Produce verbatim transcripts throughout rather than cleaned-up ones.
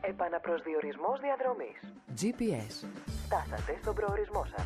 Επαναπροσδιορισμός διαδρομής. τζι πι ες. Φτάσατε στον προορισμό σας.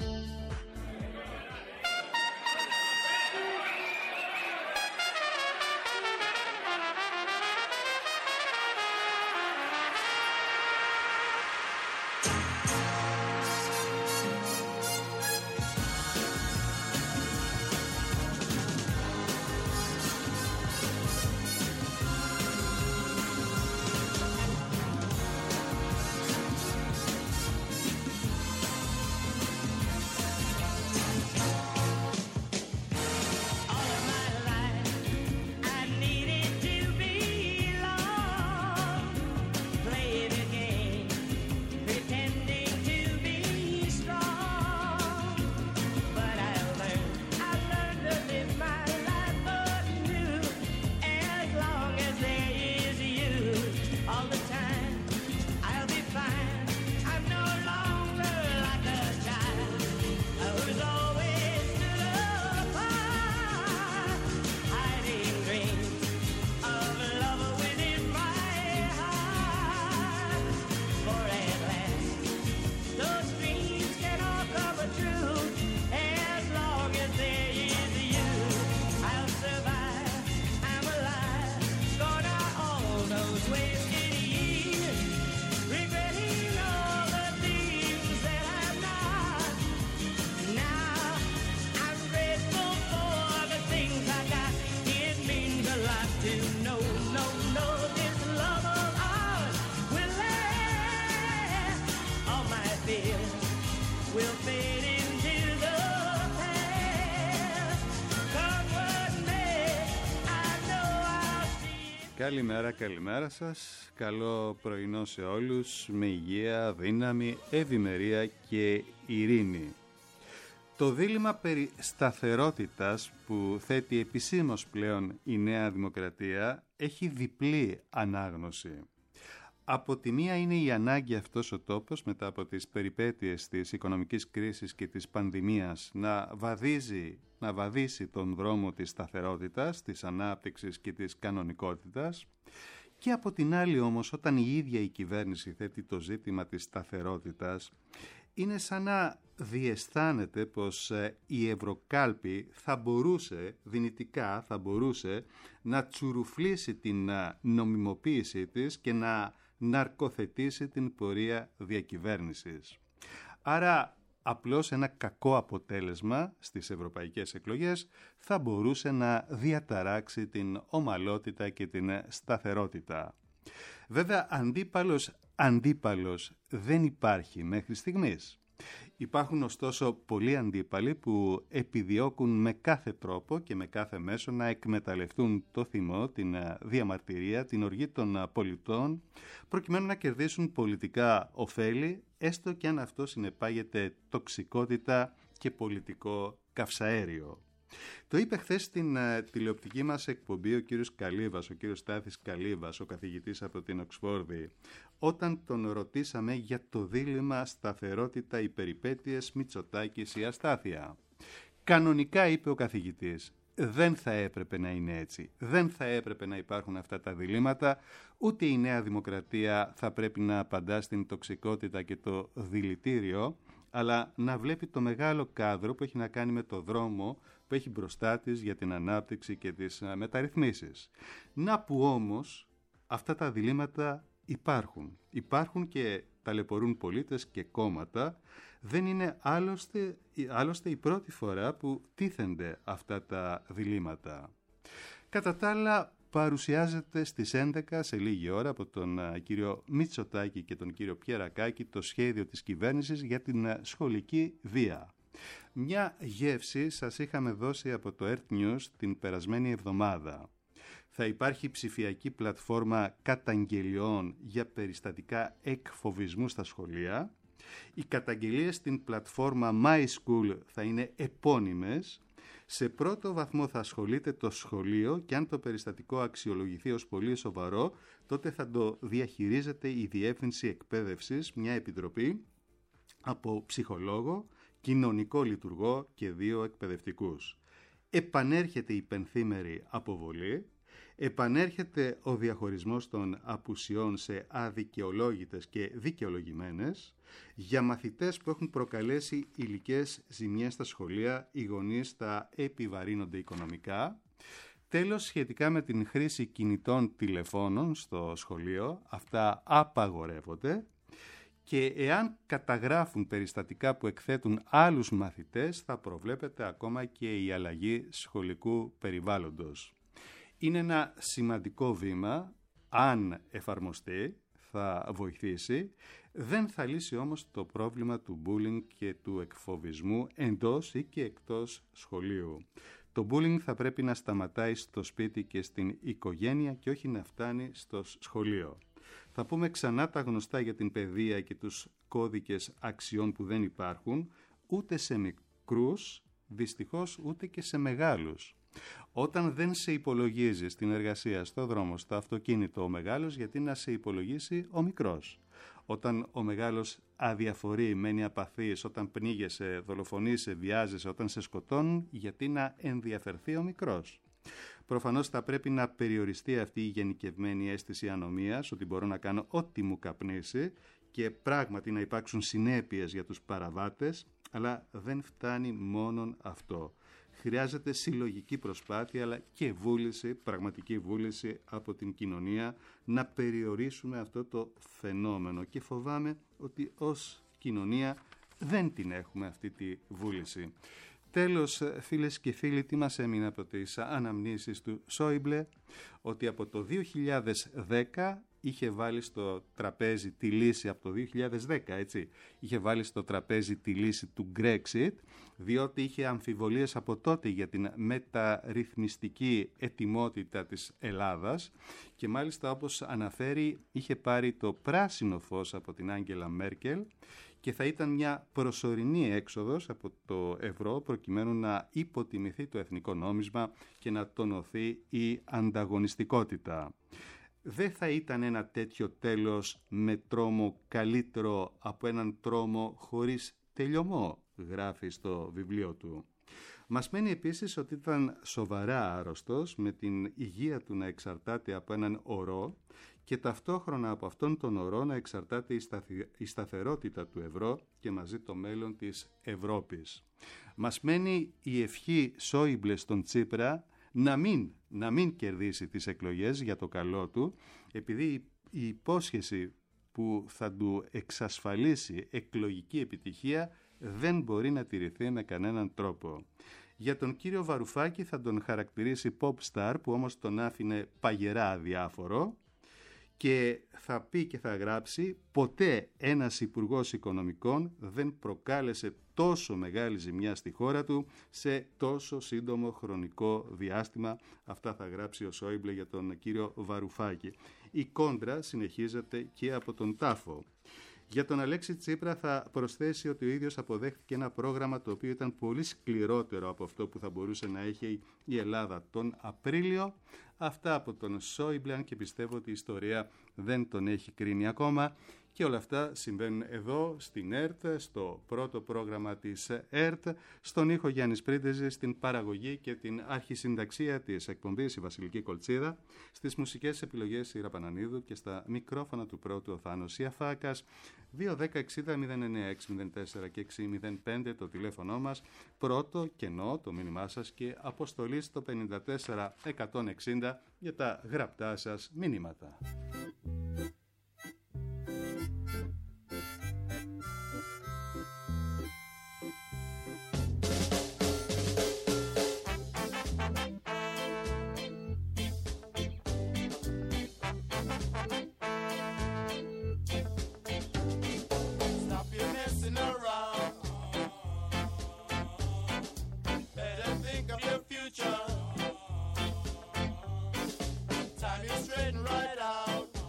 Καλημέρα, καλημέρα σας. Καλό πρωινό σε όλους, με υγεία, δύναμη, ευημερία και ειρήνη. Το δίλημμα περί σταθερότητας που θέτει επισήμως πλέον η Νέα Δημοκρατία έχει διπλή ανάγνωση. Από τη μία είναι η ανάγκη αυτός ο τόπος μετά από τις περιπέτειες της οικονομικής κρίσης και της πανδημίας να βαδίζει, να βαδίσει τον δρόμο της σταθερότητας, της ανάπτυξης και της κανονικότητας, και από την άλλη όμως όταν η ίδια η κυβέρνηση θέτει το ζήτημα της σταθερότητας, είναι σαν να διαισθάνεται πως η Ευρωκάλπη θα μπορούσε, δυνητικά θα μπορούσε, να τσουρουφλήσει την νομιμοποίησή της και να ναρκοθετήσει την πορεία διακυβέρνησης. Άρα απλώς ένα κακό αποτέλεσμα στις ευρωπαϊκές εκλογές θα μπορούσε να διαταράξει την ομαλότητα και την σταθερότητα. Βέβαια αντίπαλος, αντίπαλος δεν υπάρχει μέχρι στιγμής. Υπάρχουν ωστόσο πολλοί αντίπαλοι που επιδιώκουν με κάθε τρόπο και με κάθε μέσο να εκμεταλλευτούν το θυμό, την διαμαρτυρία, την οργή των πολιτών, προκειμένου να κερδίσουν πολιτικά ωφέλη, έστω και αν αυτό συνεπάγεται τοξικότητα και πολιτικό καυσαέριο. Το είπε χθες στην uh, τηλεοπτική μας εκπομπή ο κύριος Καλύβας, ο κύριος Στάθης Καλύβας, ο καθηγητής από την Οξφόρδη, όταν τον ρωτήσαμε για το δίλημμα σταθερότητα, οι περιπέτειες, Μητσοτάκης, η αστάθεια. Κανονικά, είπε ο καθηγητής, δεν θα έπρεπε να είναι έτσι. Δεν θα έπρεπε να υπάρχουν αυτά τα διλήμματα, ούτε η Νέα Δημοκρατία θα πρέπει να απαντά στην τοξικότητα και το δηλητήριο, αλλά να βλέπει το μεγάλο κάδρο που έχει να κάνει με το δρόμο που έχει μπροστά της για την ανάπτυξη και τις μεταρρυθμίσεις. Να που όμως αυτά τα διλήμματα υπάρχουν. Υπάρχουν και ταλαιπωρούν πολίτες και κόμματα. Δεν είναι άλλωστε, άλλωστε η πρώτη φορά που τίθενται αυτά τα διλήμματα. Κατά τα άλλα, παρουσιάζεται στις έντεκα σε λίγη ώρα από τον κύριο Μητσοτάκη και τον κύριο Πιερακάκη το σχέδιο της κυβέρνησης για την σχολική βία. Μια γεύση σας είχαμε δώσει από το Earth News την περασμένη εβδομάδα. Θα υπάρχει ψηφιακή πλατφόρμα καταγγελιών για περιστατικά εκφοβισμού στα σχολεία. Οι καταγγελίες στην πλατφόρμα My School θα είναι επώνυμες. Σε πρώτο βαθμό θα ασχολείται το σχολείο και αν το περιστατικό αξιολογηθεί ως πολύ σοβαρό, τότε θα το διαχειρίζεται η Διεύθυνση Εκπαίδευσης, μια επιτροπή από ψυχολόγο, κοινωνικό λειτουργό και δύο εκπαιδευτικούς. Επανέρχεται η πενθήμερη αποβολή. Επανέρχεται ο διαχωρισμός των απουσιών σε αδικαιολόγητες και δικαιολογημένες. Για μαθητές που έχουν προκαλέσει υλικές ζημιές στα σχολεία, οι γονείς θα επιβαρύνονται οικονομικά. Τέλος, σχετικά με την χρήση κινητών τηλεφώνων στο σχολείο, αυτά απαγορεύονται. Και εάν καταγράφουν περιστατικά που εκθέτουν άλλους μαθητές, θα προβλέπεται ακόμα και η αλλαγή σχολικού περιβάλλοντος. Είναι ένα σημαντικό βήμα, αν εφαρμοστεί, θα βοηθήσει. Δεν θα λύσει όμως το πρόβλημα του bullying και του εκφοβισμού εντός ή και εκτός σχολείου. Το bullying θα πρέπει να σταματάει στο σπίτι και στην οικογένεια και όχι να φτάνει στο σχολείο. Θα πούμε ξανά τα γνωστά για την παιδεία και τους κώδικες αξιών που δεν υπάρχουν, ούτε σε μικρούς, δυστυχώς ούτε και σε μεγάλους. Όταν δεν σε υπολογίζει στην εργασία, στο δρόμο, στο αυτοκίνητο ο μεγάλος, γιατί να σε υπολογίσει ο μικρός. Όταν ο μεγάλος αδιαφορεί, μένει απαθής, όταν πνίγεσαι, δολοφονείσαι, βιάζεσαι, όταν σε σκοτώνουν, γιατί να ενδιαφερθεί ο μικρός. Προφανώς θα πρέπει να περιοριστεί αυτή η γενικευμένη αίσθηση ανομίας, ότι μπορώ να κάνω ό,τι μου καπνίσει και πράγματι να υπάρξουν συνέπειες για τους παραβάτες, αλλά δεν φτάνει μόνον αυτό. Χρειάζεται συλλογική προσπάθεια αλλά και βούληση, πραγματική βούληση από την κοινωνία να περιορίσουμε αυτό το φαινόμενο και φοβάμαι ότι ως κοινωνία δεν την έχουμε αυτή τη βούληση. Τέλος, φίλες και φίλοι, τι μας έμεινε από τις αναμνήσεις του Σόιμπλε? Ότι από το δύο χιλιάδες δέκα είχε βάλει στο τραπέζι τη λύση, από το δύο χιλιάδες δέκα, έτσι, είχε βάλει στο τραπέζι τη λύση του Brexit, διότι είχε αμφιβολίες από τότε για την μεταρρυθμιστική ετοιμότητα της Ελλάδας και μάλιστα, όπως αναφέρει, είχε πάρει το πράσινο φως από την Άγγελα Μέρκελ και θα ήταν μια προσωρινή έξοδος από το ευρώ προκειμένου να υποτιμηθεί το εθνικό νόμισμα και να τονωθεί η ανταγωνιστικότητα. Δεν θα ήταν ένα τέτοιο τέλος με τρόμο καλύτερο από έναν τρόμο χωρίς τελειωμό, γράφει στο βιβλίο του. Μας μένει επίσης ότι ήταν σοβαρά άρρωστος, με την υγεία του να εξαρτάται από έναν ορό και ταυτόχρονα από αυτόν τον ορό να εξαρτάται η, σταθη... η σταθερότητα του ευρώ και μαζί το μέλλον της Ευρώπης. Μας μένει η ευχή Σόιμπλε στον Τσίπρα να μην, να μην κερδίσει τις εκλογές για το καλό του, επειδή η υπόσχεση που θα του εξασφαλίσει εκλογική επιτυχία δεν μπορεί να τηρηθεί με κανέναν τρόπο. Για τον κύριο Βαρουφάκη θα τον χαρακτηρίσει pop star, που όμως τον άφηνε παγερά αδιάφορο, και θα πει και θα γράψει: ποτέ ένας υπουργός οικονομικών δεν προκάλεσε τόσο μεγάλη ζημιά στη χώρα του σε τόσο σύντομο χρονικό διάστημα. Αυτά θα γράψει ο Σόιμπλε για τον κύριο Βαρουφάκη. Η κόντρα συνεχίζεται και από τον τάφο. Για τον Αλέξη Τσίπρα θα προσθέσει ότι ο ίδιος αποδέχτηκε ένα πρόγραμμα το οποίο ήταν πολύ σκληρότερο από αυτό που θα μπορούσε να έχει η Ελλάδα τον Απρίλιο. Αυτά από τον Σόιμπλε, αν και πιστεύω ότι η ιστορία δεν τον έχει κρίνει ακόμα. Και όλα αυτά συμβαίνουν εδώ στην ΕΡΤ, στο πρώτο πρόγραμμα της ΕΡΤ, στον ήχο Γιάννης Πρίντεζη, στην παραγωγή και την αρχισυνταξία της εκπομπής η Βασιλική Κολτσίδα, στις μουσικές επιλογές η Ραπανανίδου και στα μικρόφωνα του πρώτου ο Θάνος Ιαφάκας. δύο δέκα εξήντα μηδέν εννέα έξι μηδέν τέσσερα και έξι μηδέν πέντε το τηλέφωνο μας, πρώτο κενό το μήνυμά σας και αποστολή στο πενήντα τέσσερα εκατόν εξήντα για τα γραπτά σας μηνύματα. Time you straighten right out.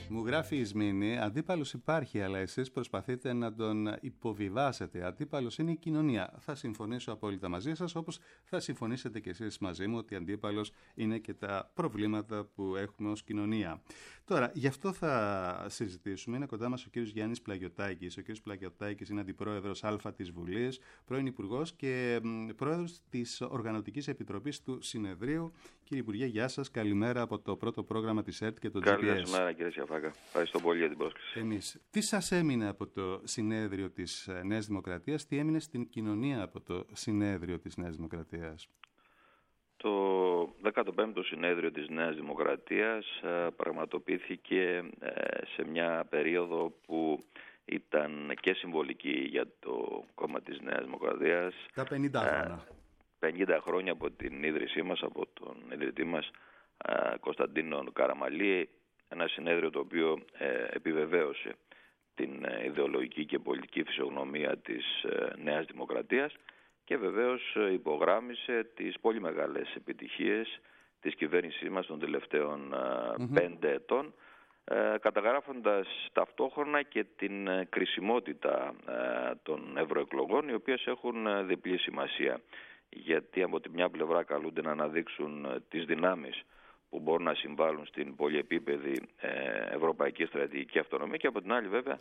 Μου γράφει η Ισμήνη, αντίπαλος υπάρχει, αλλά εσείς προσπαθείτε να τον υποβιβάσετε. Αντίπαλος είναι η κοινωνία. Θα συμφωνήσω απόλυτα μαζί σας, όπως θα συμφωνήσετε και εσείς μαζί μου ότι αντίπαλος είναι και τα προβλήματα που έχουμε ως κοινωνία. Τώρα, γι' αυτό θα συζητήσουμε. Είναι κοντά μας ο κύριος Γιάννης Πλαγιωτάκης. Ο κύριος Πλαγιωτάκης είναι αντιπρόεδρος Α της Βουλής, πρώην Υπουργός και πρόεδρος της Οργανωτικής Επιτροπής του Συνεδρίου. Κύριε Υπουργέ, γεια σας. Καλημέρα από το πρώτο πρόγραμμα της ΕΡΤ και το τζι πι ες. Καλημέρα, κύριε Σιαφάκα. Ευχαριστώ πολύ για την πρόσκληση. Εμείς. Τι σας έμεινε από το συνέδριο της Νέας Δημοκρατίας, τι έμεινε στην κοινωνία από το συνέδριο της Νέας Δημοκρατίας? Το δέκατο πέμπτο συνέδριο της Νέας Δημοκρατίας πραγματοποιήθηκε σε μια περίοδο που ήταν και συμβολική για το κόμμα της Νέας Δημοκρατίας. Τα πενήντα χρόνια. πενήντα χρόνια από την ίδρυσή μας, από τον ιδρυτή μας Κωνσταντίνο Καραμαλή. Ένα συνέδριο το οποίο επιβεβαίωσε την ιδεολογική και πολιτική φυσιογνωμία της Νέας Δημοκρατίας και βεβαίως υπογράμμισε τις πολύ μεγάλες επιτυχίες της κυβέρνησής μας των τελευταίων mm-hmm. πέντε ετών, ε, καταγράφοντας ταυτόχρονα και την κρισιμότητα ε, των ευρωεκλογών, οι οποίες έχουν διπλή σημασία. Γιατί από τη μια πλευρά καλούνται να αναδείξουν τις δυνάμεις που μπορούν να συμβάλλουν στην πολυεπίπεδη ε, ευρωπαϊκή στρατηγική αυτονομία και από την άλλη βέβαια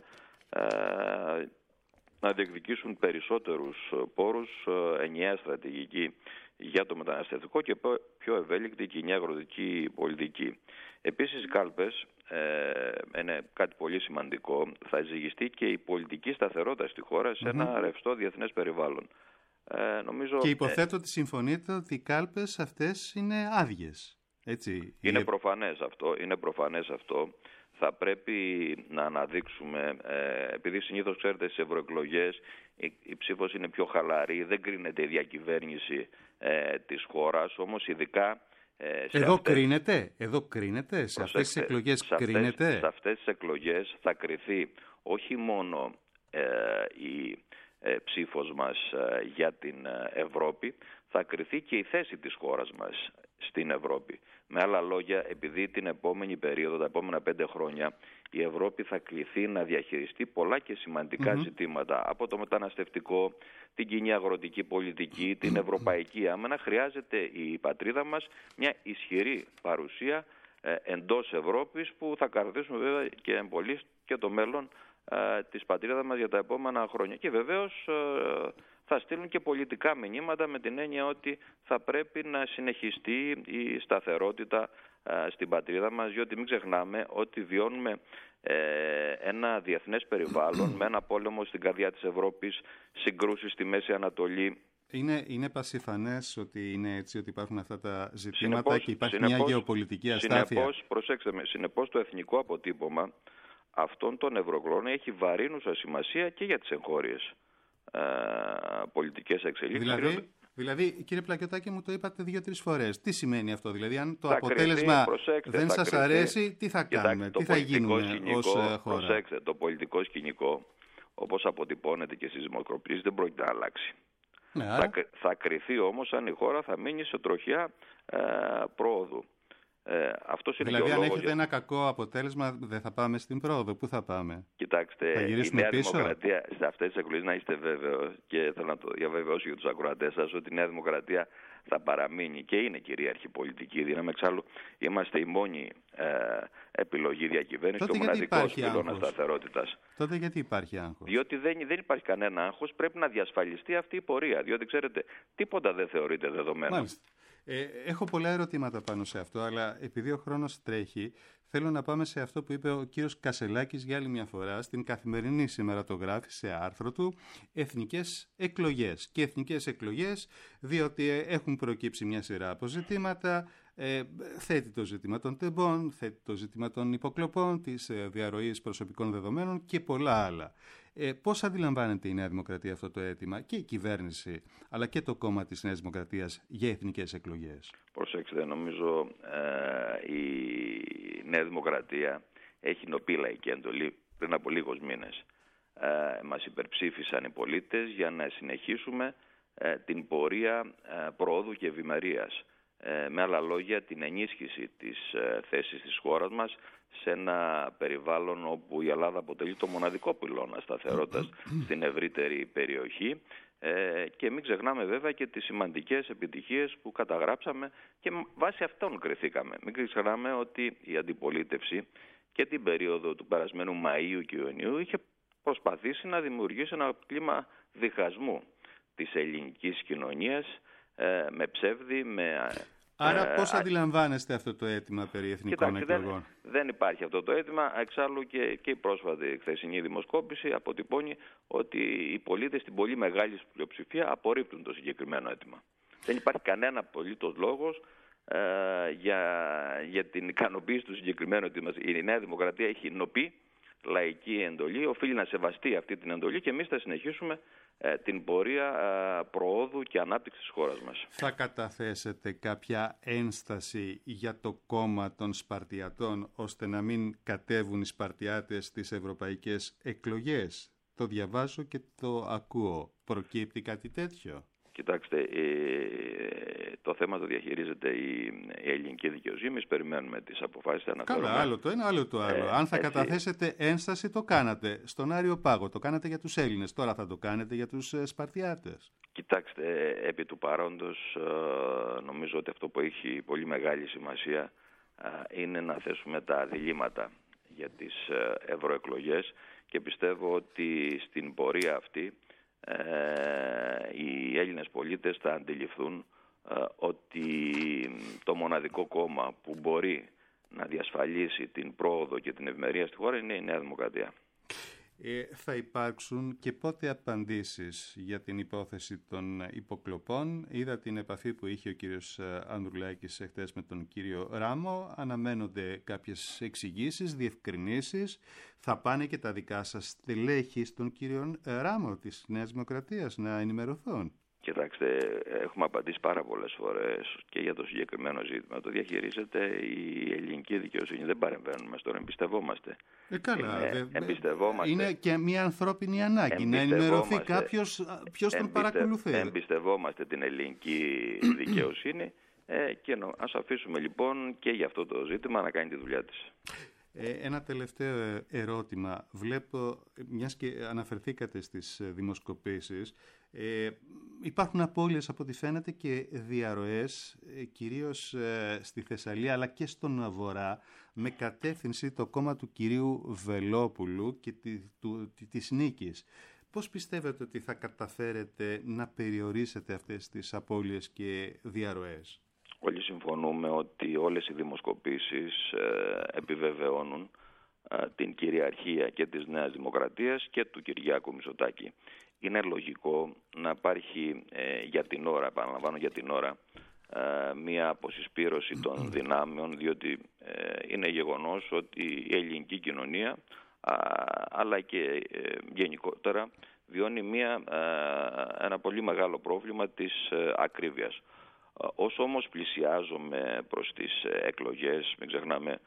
ε, να διεκδικήσουν περισσότερους πόρους, ενιαία στρατηγική για το μεταναστευτικό και πιο ευέλικτη κοινή αγροτική πολιτική. Επίσης οι κάλπες ε, είναι κάτι πολύ σημαντικό. Θα ζυγιστεί και η πολιτική σταθερότητα στη χώρα σε ένα mm-hmm. ρευστό διεθνές περιβάλλον. Ε, νομίζω, και υποθέτω ε, ότι συμφωνείτε ότι οι κάλπες αυτές είναι άδειες. Έτσι, είναι, η... προφανές αυτό, είναι προφανές αυτό. Θα πρέπει να αναδείξουμε, ε, επειδή συνήθως ξέρετε στις ευρωεκλογές η, η ψήφος είναι πιο χαλαρή, δεν κρίνεται η διακυβέρνηση ε, της χώρας, όμως ειδικά... Ε, σε εδώ αυτές, κρίνεται, εδώ κρίνεται, σε αυτές τις εκλογές σε αυτές, κρίνεται. Σε αυτές τις εκλογές θα κριθεί όχι μόνο ε, η ε, ψήφος μας ε, για την Ευρώπη, θα κριθεί και η θέση της χώρας μας στην Ευρώπη. Με άλλα λόγια, επειδή την επόμενη περίοδο, τα επόμενα πέντε χρόνια, η Ευρώπη θα κληθεί να διαχειριστεί πολλά και σημαντικά mm-hmm. ζητήματα. Από το μεταναστευτικό, την κοινή αγροτική πολιτική, την ευρωπαϊκή άμενα, χρειάζεται η πατρίδα μας μια ισχυρή παρουσία ε, εντός Ευρώπης που θα κρατήσουμε βέβαια και εμπολής και το μέλλον ε, της πατρίδας μας για τα επόμενα χρόνια. Και βεβαίως... Ε, θα στείλουν και πολιτικά μηνύματα με την έννοια ότι θα πρέπει να συνεχιστεί η σταθερότητα α, στην πατρίδα μας, διότι μην ξεχνάμε ότι βιώνουμε ε, ένα διεθνές περιβάλλον με ένα πόλεμο στην καρδιά της Ευρώπης, συγκρούσεις στη Μέση Ανατολή. Είναι, είναι πασιφανές ότι είναι έτσι, ότι υπάρχουν αυτά τα ζητήματα συνεπώς, και υπάρχει συνεπώς, μια γεωπολιτική αστάθεια. Συνεπώς, προσέξτε με, συνεπώς το εθνικό αποτύπωμα αυτών των ευρωεκλογών έχει βαρύνουσα σημασία και για τις εγχώριες πολιτικές εξελίξεις. Δηλαδή, δηλαδή, κύριε Πλακιωτάκη, μου το είπατε δύο-τρεις φορές. Τι σημαίνει αυτό? Δηλαδή, αν το θα αποτέλεσμα κριθεί, προσέξτε, δεν σας κριθεί. αρέσει, τι θα κάνουμε, τι θα γίνουμε σκηνικό, ως χώρα? Προσέξτε, το πολιτικό σκηνικό, όπως αποτυπώνεται και στις δημοσκοπήσεις, δεν πρόκειται να αλλάξει. Ναι, θα, θα κριθεί όμως αν η χώρα θα μείνει σε τροχιά ε, πρόοδου. Ε, αυτός είναι δηλαδή, και ο αν λόγος έχετε για... ένα κακό αποτέλεσμα, δεν θα πάμε στην πρόοδο. Πού θα πάμε? Κοιτάξτε, θα η Νέα πίσω? Δημοκρατία σε αυτές τις εκλογές, να είστε βέβαιος, και θέλω να το διαβεβαιώσω για τους ακροατές σας, ότι η Νέα Δημοκρατία θα παραμείνει και είναι κυρίαρχη πολιτική δύναμη. Εξάλλου, είμαστε η μόνη ε, επιλογή διακυβέρνηση και ο μοναδικός πυλώνας σταθερότητας. Τότε γιατί υπάρχει άγχος? Διότι δεν, δεν υπάρχει κανένα άγχος, πρέπει να διασφαλιστεί αυτή η πορεία. Διότι ξέρετε, τίποτα δεν θεωρείται δεδομένο. Μάλιστα. Ε, έχω πολλά ερωτήματα πάνω σε αυτό, αλλά επειδή ο χρόνος τρέχει, θέλω να πάμε σε αυτό που είπε ο κύριος Κασελάκης για άλλη μια φορά στην Καθημερινή σήμερα, το γράφει σε άρθρο του, εθνικές εκλογές. Και εθνικές εκλογές, διότι έχουν προκύψει μια σειρά από ζητήματα, ε, θέτει το ζήτημα των τεμπών, θέτει το ζήτημα των υποκλοπών, της ε, διαρροής προσωπικών δεδομένων και πολλά άλλα. Ε, πώς αντιλαμβάνεται η Νέα Δημοκρατία αυτό το αίτημα και η κυβέρνηση, αλλά και το κόμμα της Νέας Δημοκρατίας για εθνικές εκλογές? Προσέξτε, νομίζω ε, η Νέα Δημοκρατία έχει νοπή λαϊκή εντολή πριν από λίγους μήνες. Ε, μας υπερψήφισαν οι πολίτες για να συνεχίσουμε ε, την πορεία ε, προόδου και ευημερίας. Ε, με άλλα λόγια, την ενίσχυση της ε, θέσης της χώρας μας σε ένα περιβάλλον όπου η Ελλάδα αποτελεί το μοναδικό πυλώνα σταθερότητας στην ευρύτερη περιοχή. Ε, και μην ξεχνάμε βέβαια και τις σημαντικές επιτυχίες που καταγράψαμε και βάσει αυτών κριθήκαμε. Μην ξεχνάμε ότι η αντιπολίτευση και την περίοδο του περασμένου Μαΐου και Ιουνίου είχε προσπαθήσει να δημιουργήσει ένα κλίμα διχασμού της ελληνικής κοινωνίας ε, με ψεύδι, με... Άρα ε, πώς α... αντιλαμβάνεστε αυτό το αίτημα περί εθνικών Κοιτάξτε, εκλογών? Δεν, δεν υπάρχει αυτό το αίτημα. Εξάλλου και, και η πρόσφατη χθεσινή δημοσκόπηση αποτυπώνει ότι οι πολίτες στην πολύ μεγάλη πλειοψηφία απορρίπτουν το συγκεκριμένο αίτημα. Δεν υπάρχει κανένα απολύτως λόγος ε, για, για την ικανοποίηση του συγκεκριμένου αιτήματος. Η Νέα Δημοκρατία έχει νοπή λαϊκή εντολή, οφείλει να σεβαστεί αυτή την εντολή και εμείς θα συνεχίσουμε ε, την πορεία ε, προόδου και ανάπτυξης της χώρας μας. Θα καταθέσετε κάποια ένσταση για το κόμμα των Σπαρτιατών ώστε να μην κατέβουν οι Σπαρτιάτες στις ευρωπαϊκές εκλογές? Το διαβάζω και το ακούω. Προκύπτει κάτι τέτοιο? Κοιτάξτε, το θέμα το διαχειρίζεται η ελληνική δικαιοσύνη. Εμείς περιμένουμε τις αποφάσεις. Καλά, άλλο το ένα, άλλο το άλλο. Ε, Αν θα έτσι... καταθέσετε ένσταση, το κάνατε στον Άριο Πάγο, το κάνατε για τους Έλληνες. Τώρα θα το κάνετε για τους Σπαρτιάτες? Κοιτάξτε, επί του παρόντος, νομίζω ότι αυτό που έχει πολύ μεγάλη σημασία είναι να θέσουμε τα διλήμματα για τις ευρωεκλογές και πιστεύω ότι στην πορεία αυτή Ε, οι Έλληνες πολίτες θα αντιληφθούν ε, ότι το μοναδικό κόμμα που μπορεί να διασφαλίσει την πρόοδο και την ευημερία στη χώρα είναι η Νέα Δημοκρατία. Ε, θα υπάρξουν και πότε απαντήσεις για την υπόθεση των υποκλοπών? Είδα την επαφή που είχε ο κύριος Ανδρουλάκης εχθές με τον κύριο Ράμο. Αναμένονται κάποιες εξηγήσεις, διευκρινήσεις. Θα πάνε και τα δικά σας στελέχη στον κύριο Ράμο της Νέας Δημοκρατίας να ενημερωθούν? Κοιτάξτε, έχουμε απαντήσει πάρα πολλές φορές και για το συγκεκριμένο ζήτημα. Το διαχειρίζεται η ελληνική δικαιοσύνη. Δεν παρεμβαίνουμε στον εμπιστευόμαστε. Ε, καλά. Είναι, δε, εμπιστευόμαστε. Είναι και μια ανθρώπινη ανάγκη να ενημερωθεί κάποιος ποιος τον παρακολουθεί. Εμπιστευόμαστε την ελληνική δικαιοσύνη ε, και νο, ας αφήσουμε λοιπόν και για αυτό το ζήτημα να κάνει τη δουλειά της. Ε, ένα τελευταίο ερώτημα. Βλέπω, μιας και αναφερθήκατε στις δημοσκοπήσεις, ε, υπάρχουν απώλειες από ό,τι φαίνεται και διαρροές, ε, κυρίως ε, στη Θεσσαλία αλλά και στον Βορρά, με κατεύθυνση το κόμμα του κυρίου Βελόπουλου και τη, του, τη, της Νίκης. Πώς πιστεύετε ότι θα καταφέρετε να περιορίσετε αυτές τις απώλειες και διαρροές? Όλοι συμφωνούμε ότι όλες οι δημοσκοπήσεις ε, επιβεβαιώνουν ε, την κυριαρχία και της Νέας Δημοκρατίας και του Κυριάκου Μητσοτάκη. Είναι λογικό να υπάρχει ε, για την ώρα, επαναλαμβάνω για την ώρα, ε, μια αποσυσπήρωση των δυνάμεων, διότι ε, είναι γεγονός ότι η ελληνική κοινωνία α, αλλά και ε, γενικότερα βιώνει μια, ε, ένα πολύ μεγάλο πρόβλημα της ε, ακρίβειας. Όσο όμως πλησιάζουμε προς τις εκλογές, μην ξεχνάμε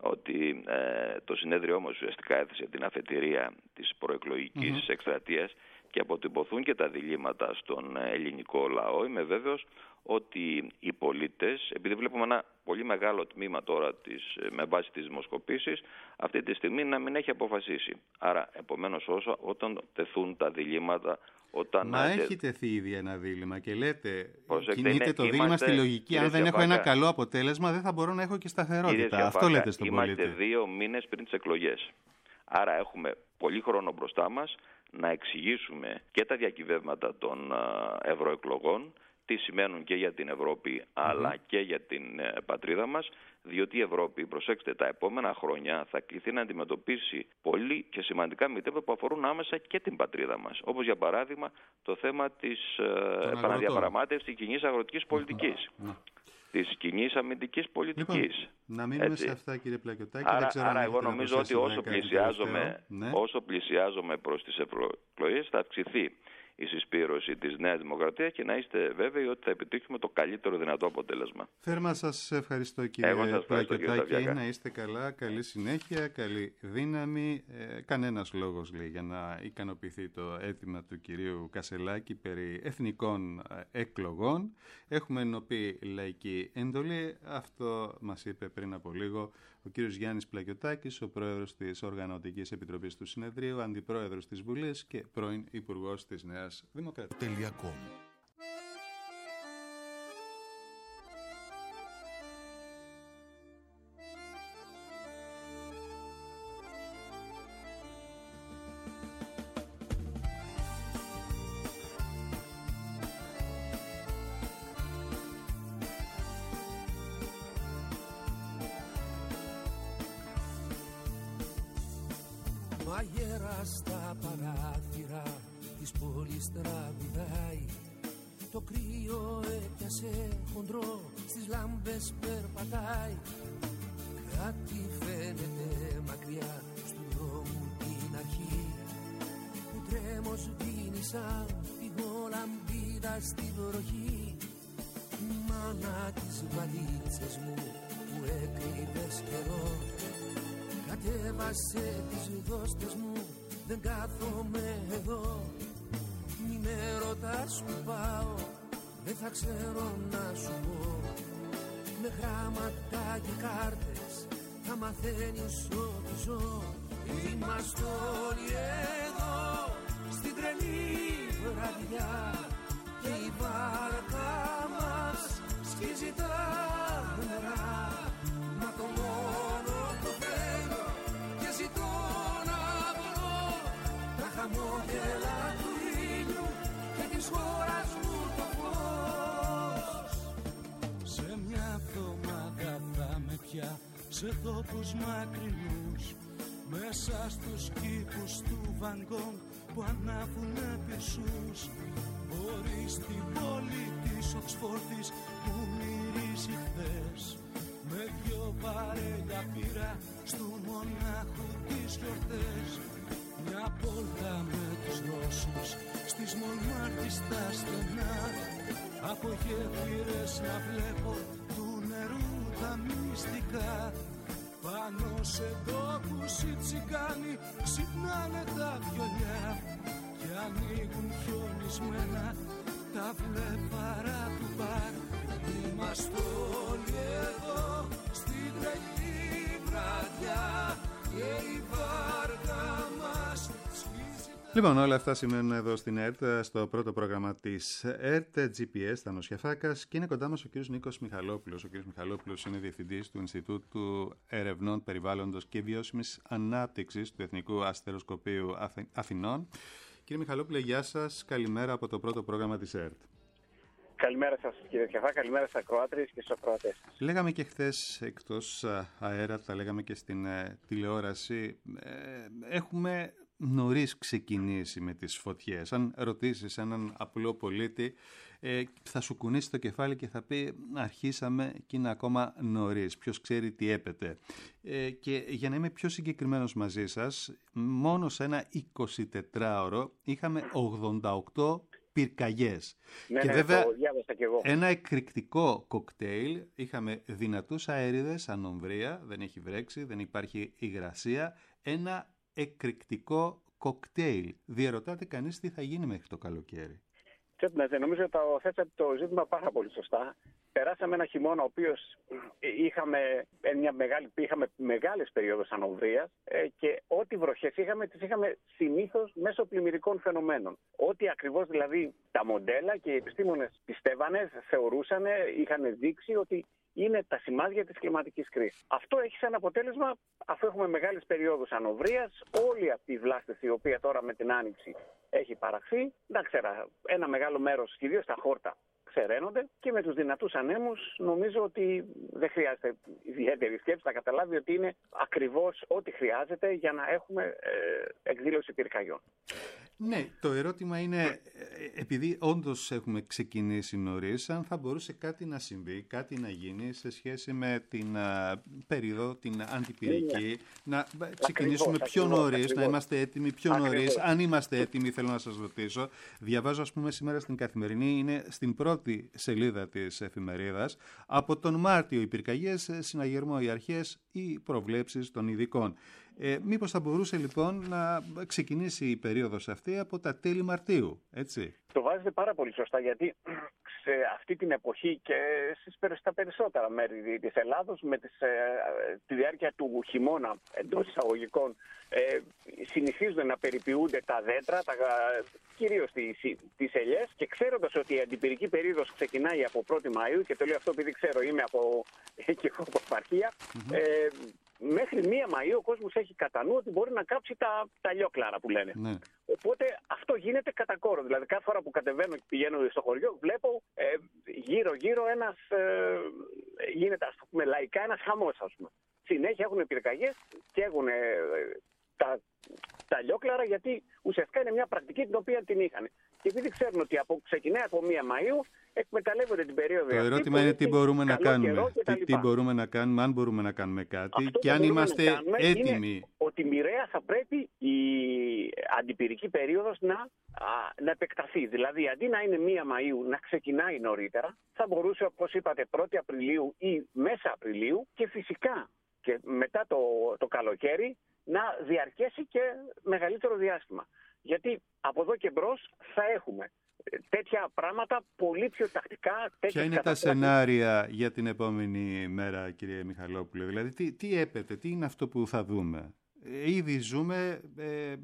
ότι ε, το συνέδριό μας ουσιαστικά έθεσε την αφετηρία της προεκλογικής mm-hmm. εκστρατείας και αποτυπωθούν και τα διλήμματα στον ελληνικό λαό. Είμαι βέβαιος ότι οι πολίτες, επειδή βλέπουμε ένα πολύ μεγάλο τμήμα τώρα της, με βάση τις δημοσκοπήσεις, αυτή τη στιγμή να μην έχει αποφασίσει. Άρα, επομένως, όσο, όταν τεθούν τα διλήμματα... Όταν Μα και... έχει τεθεί ήδη ένα δίλημμα και λέτε, Προσέξτε, κινείται είναι, το δίλημμα είμαστε, στη λογική. Αν δεν έχω Σιαφάκα, ένα καλό αποτέλεσμα, δεν θα μπορώ να έχω και σταθερότητα. Σιαφάκα, Αυτό λέτε στον είμαστε πολίτη. Είμαστε δύο μήνες πριν τις εκλογές. Άρα έχουμε πολύ χρόνο μπροστά μας να εξηγήσουμε και τα διακυβεύματα των ευρωεκλογών, τι σημαίνουν και για την Ευρώπη mm-hmm. αλλά και για την ε, πατρίδα μας, διότι η Ευρώπη, προσέξτε, τα επόμενα χρόνια θα κληθεί να αντιμετωπίσει πολύ και σημαντικά μητέβα που αφορούν άμεσα και την πατρίδα μας. Όπως για παράδειγμα το θέμα της ε, επαναδιαπραγμάτευσης της κοινής αγροτικής πολιτικής, mm-hmm. της κοινής αμυντικης πολιτικής. Λοιπόν, να μείνουμε Έτσι. σε αυτά, κύριε Πλακιωτάκη. Άρα, δεν ξέρω άρα εγώ νομίζω ότι όσο πλησιάζομαι, ναι. όσο πλησιάζομαι προς τις ευρωεκλογές θα αυξηθεί η συσπήρωση της Νέας Δημοκρατίας και να είστε βέβαιοι ότι θα επιτύχουμε το καλύτερο δυνατό αποτέλεσμα. Θέρμα σας ευχαριστώ κύριε Πλακιωτάκη, να είστε καλά, καλή συνέχεια, καλή δύναμη. Ε, κανένας λόγος λέει για να ικανοποιηθεί το αίτημα του κυρίου Κασελάκη περί εθνικών εκλογών. Έχουμε ενωπεί λαϊκή εντολή, αυτό μας είπε πριν από λίγο ο κύριος Γιάννης Πλακιωτάκης, ο πρόεδρος της Οργανωτικής Επιτροπής του Συνεδρίου, αντιπρόεδρος της Βουλής και πρώην υπουργός της Νέας Δημοκρατίας. Μαγέρα στα παράθυρα της πόλης τραβηδάει. Το κρύο έπιασε χοντρό, στις λάμπες περπατάει. Κάτι φαίνεται μακριά στου δρόμου την αρχή, που τρέμος σβήνει σαν πηγόλαμπίδα στη βροχή. Μάνα τις βαλίτσες μου που έκρυβες καιρό, κατέβασε τις δώστες μου, δεν κάθομαι εδώ. Μη με ρωτάς που πάω, δεν θα ξέρω να σου πω. Με γράμματα και κάρτες θα μαθαίνεις ό,τι ζω. Είμαστε όλοι εδώ στην τρελή βραδιά και η βάρκα μας σκίζει τα νερά. Μα το μόνο που θέλω και ζητώ να βρω τα χαμόγελα του ήλιου και της χώρας μου το φως. Σε μια εβδομάδα θα με πια σε τόπους μακρινούς, μέσα στους κήπους του Βαν Γκόγκ που ανάβουνε πυρσούς. Μπορεί στην πόλη της Οξφόρδης που μυρίζει χθες, με δυο βαρέλια πήρα στου μονάχου τις γιορτές. Μια πόλτα με τους Ρώσους στις Μονμάρτης στα στενά, από γέφυρες να βλέπω του νερού τα μυστικά. Πάνω σε τόπους οι τσιγκάνοι ξυπνάνε τα βιολιά και ανοίγουν χιονισμένα τα βλέφαρα του μπαρ. Είμαστε όλοι εδώ στην τρελή βραδιά και η βάρκα μας σκίζει. Λοιπόν, όλα αυτά σημαίνουν εδώ στην ΕΡΤ, στο πρώτο πρόγραμμα της ΕΡΤ, τζι πι ες, Θανός Γιαφάκας, και είναι κοντά μας ο κύριος Νίκος Μιχαλόπουλος. Ο κύριος Μιχαλόπουλος είναι διευθυντής του Ινστιτούτου Ερευνών Περιβάλλοντος και Βιώσιμης Ανάπτυξης του Εθνικού Αστεροσκοπείου Αθηνών. Κύριε Μιχαλόπουλε, γεια σας, καλημέρα από το πρώτο πρόγραμμα της ΕΡΤ. Καλημέρα σας κύριε Κιαφά, καλημέρα στις ακροάτριες και στους ακροατές. Λέγαμε και χθες εκτός αέρα, τα λέγαμε και στην ε, τηλεόραση, ε, έχουμε νωρίς ξεκινήσει με τις φωτιές. Αν ρωτήσεις έναν απλό πολίτη, ε, θα σου κουνήσει το κεφάλι και θα πει αρχίσαμε και είναι ακόμα νωρίς, ποιος ξέρει τι έπεται. Ε, και για να είμαι πιο συγκεκριμένος μαζί σας, μόνο σε ένα εικοσιτετράωρο είχαμε ογδόντα οκτώ πυρκαγιές. Ναι, και ναι, βέβαια το διάβασα και εγώ. ένα εκρηκτικό κοκτέιλ, είχαμε δυνατούς αέριδες, ανομβρία, δεν έχει βρέξει, δεν υπάρχει υγρασία, ένα εκρηκτικό κοκτέιλ. Διερωτάται κανείς τι θα γίνει μέχρι το καλοκαίρι. Ναι, νομίζω ότι το θέσατε το ζήτημα πάρα πολύ σωστά. Περάσαμε ένα χειμώνα ο οποίος είχαμε, μια μεγάλη, είχαμε μεγάλες περίοδους ανομβρίας και ό,τι βροχές είχαμε, τις είχαμε συνήθως μέσω πλημμυρικών φαινομένων. Ό,τι ακριβώς δηλαδή τα μοντέλα και οι επιστήμονες πιστεύανε, θεωρούσαν, είχαν δείξει ότι είναι τα σημάδια της κλιματικής κρίσης. Αυτό έχει σαν αποτέλεσμα, αφού έχουμε μεγάλες περιόδους ανοβρίας, όλη αυτή η βλάστηση η οποία τώρα με την άνοιξη έχει παραχθεί, δεν ξέρα, ένα μεγάλο μέρος, κυρίως τα χόρτα, ξεραίνονται και με τους δυνατούς ανέμους νομίζω ότι δεν χρειάζεται ιδιαίτερη σκέψη να καταλάβει ότι είναι ακριβώς ό,τι χρειάζεται για να έχουμε ε, εκδήλωση πυρκαγιών. Ναι, το ερώτημα είναι, επειδή όντως έχουμε ξεκινήσει νωρίς, αν θα μπορούσε κάτι να συμβεί, κάτι να γίνει σε σχέση με την α, περίοδο, την αντιπυρική, ναι. να ξεκινήσουμε ακριβώς, πιο νωρίς, ακριβώς. να είμαστε έτοιμοι πιο ακριβώς. νωρίς. Αν είμαστε έτοιμοι, θέλω να σας ρωτήσω, διαβάζω ας πούμε σήμερα στην Καθημερινή, είναι στην πρώτη σελίδα της εφημερίδας, από τον Μάρτιο οι πυρκαγιές, συναγερμό οι αρχές ή προβλέψεις των ειδικών. Ε, μήπως θα μπορούσε λοιπόν να ξεκινήσει η περίοδος αυτή από τα τέλη Μαρτίου, έτσι? Το βάζετε πάρα πολύ σωστά, γιατί σε αυτή την εποχή και στα περισσότερα μέρη της Ελλάδος, με τις, ε, τη διάρκεια του χειμώνα εντός εισαγωγικών, ε, συνηθίζουν να περιποιούνται τα δέντρα, τα, κυρίως τις, τις ελιές, και ξέροντας ότι η αντιπυρική περίοδος ξεκινάει από πρώτη Μαΐου, και το λέω αυτό επειδή ξέρω, είμαι από, και εγώ από επαρχία, mm-hmm. ε, μέχρι μία Μαΐου ο κόσμος έχει κατά νου ότι μπορεί να κάψει τα, τα λιόκλαρα που λένε. Ναι. Οπότε αυτό γίνεται κατά κόρο. Δηλαδή κάθε φορά που κατεβαίνω και πηγαίνω στο χωριό, βλέπω ε, γύρω-γύρω ένας, ε, γίνεται ας πούμε λαϊκά ένας χαμός, ας πούμε. Συνέχεια έχουν πυρκαγιές και έχουν ε, τα, τα λιόκλαρα, γιατί ουσιαστικά είναι μια πρακτική την οποία την είχαν. Και επειδή ξέρουν ότι από, ξεκινάει από μία Μαΐου, εκμεταλλεύονται την περίοδο. Το ερώτημα είναι τι μπορούμε να κάνουμε. Τι, τι μπορούμε να κάνουμε, αν μπορούμε να κάνουμε κάτι, αυτό και αν είμαστε έτοιμοι. Ότι μοιραία θα πρέπει η αντιπυρική περίοδος να, α, να επεκταθεί. Δηλαδή, αντί να είναι μία Μαΐου να ξεκινάει νωρίτερα, θα μπορούσε, όπως είπατε, πρώτη Απριλίου ή μέσα Απριλίου, και φυσικά και μετά το, το καλοκαίρι να διαρκέσει και μεγαλύτερο διάστημα. Γιατί από εδώ και μπρος θα έχουμε τέτοια πράγματα πολύ πιο τακτικά. Ποια είναι τα σενάρια για την επόμενη μέρα, κύριε Μιχαλόπουλε? Δηλαδή, τι, τι έπεται, τι είναι αυτό που θα δούμε? Ήδη ζούμε, ε, ε,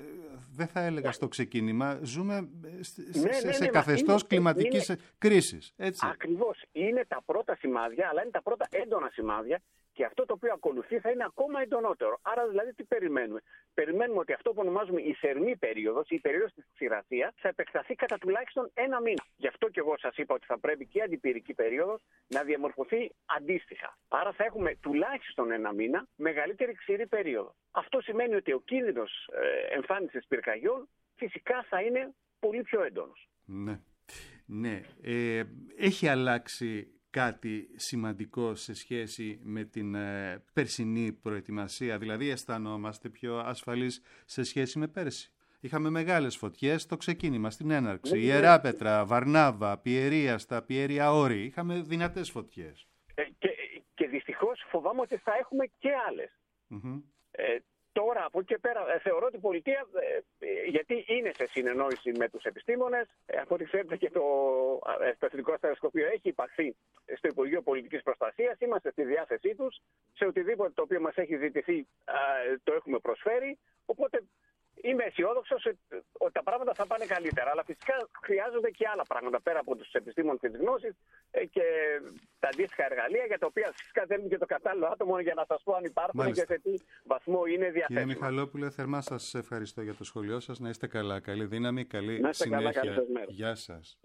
δεν θα έλεγα στο ξεκίνημα, ζούμε σε, ναι, ναι, ναι, σε καθεστώς είναι, κλιματικής είναι, κρίσης. Έτσι. Ακριβώς. Είναι τα πρώτα σημάδια, αλλά είναι τα πρώτα έντονα σημάδια, και αυτό το οποίο ακολουθεί θα είναι ακόμα εντονότερο. Άρα δηλαδή τι περιμένουμε? Περιμένουμε ότι αυτό που ονομάζουμε η θερμή περίοδος, η περίοδος της ξηρασίας, θα επεκταθεί κατά τουλάχιστον ένα μήνα. Γι' αυτό και εγώ σας είπα ότι θα πρέπει και η αντιπυρική περίοδος να διαμορφωθεί αντίστοιχα. Άρα θα έχουμε τουλάχιστον ένα μήνα μεγαλύτερη ξηρή περίοδο. Αυτό σημαίνει ότι ο κίνδυνος ε, εμφάνισης πυρκαγιών φυσικά θα είναι πολύ πιο έντονος. Ναι. Ναι. Ε, έχει αλλάξει κάτι σημαντικό σε σχέση με την ε, περσινή προετοιμασία? Δηλαδή αισθανόμαστε πιο ασφαλείς σε σχέση με πέρσι? Είχαμε μεγάλες φωτιές στο ξεκίνημα, στην έναρξη. Ιεράπετρα, Βαρνάβα, Πιερία, στα Πιέρια Όρη. Είχαμε δυνατές φωτιές. Ε, και, και δυστυχώς φοβάμαι ότι θα έχουμε και άλλες. Mm-hmm. Ε, Τώρα, από εκεί και πέρα, θεωρώ ότι η πολιτεία, ε, γιατί είναι σε συνεννόηση με τους επιστήμονες, ε, από ό,τι ξέρετε και το, ε, το Εθνικό Αστεροσκοπείο έχει υπαχθεί στο Υπουργείο Πολιτικής Προστασίας, είμαστε στη διάθεσή τους, σε οτιδήποτε το οποίο μας έχει ζητηθεί ε, το έχουμε προσφέρει, οπότε είμαι αισιόδοξος ότι τα πράγματα θα πάνε καλύτερα. Αλλά φυσικά χρειάζονται και άλλα πράγματα πέρα από τους επιστήμονες και τις γνώσεις και τα αντίστοιχα εργαλεία, για τα οποία φυσικά θέλουν και το κατάλληλο άτομο για να σας πω αν υπάρχουν. Μάλιστα. Και σε τι βαθμό είναι διαθέσιμο. Κύριε Μιχαλόπουλε, θερμά σας ευχαριστώ για το σχολείο σας. Να είστε καλά. Καλή δύναμη, καλή συνέχεια. Καλά, γεια σας.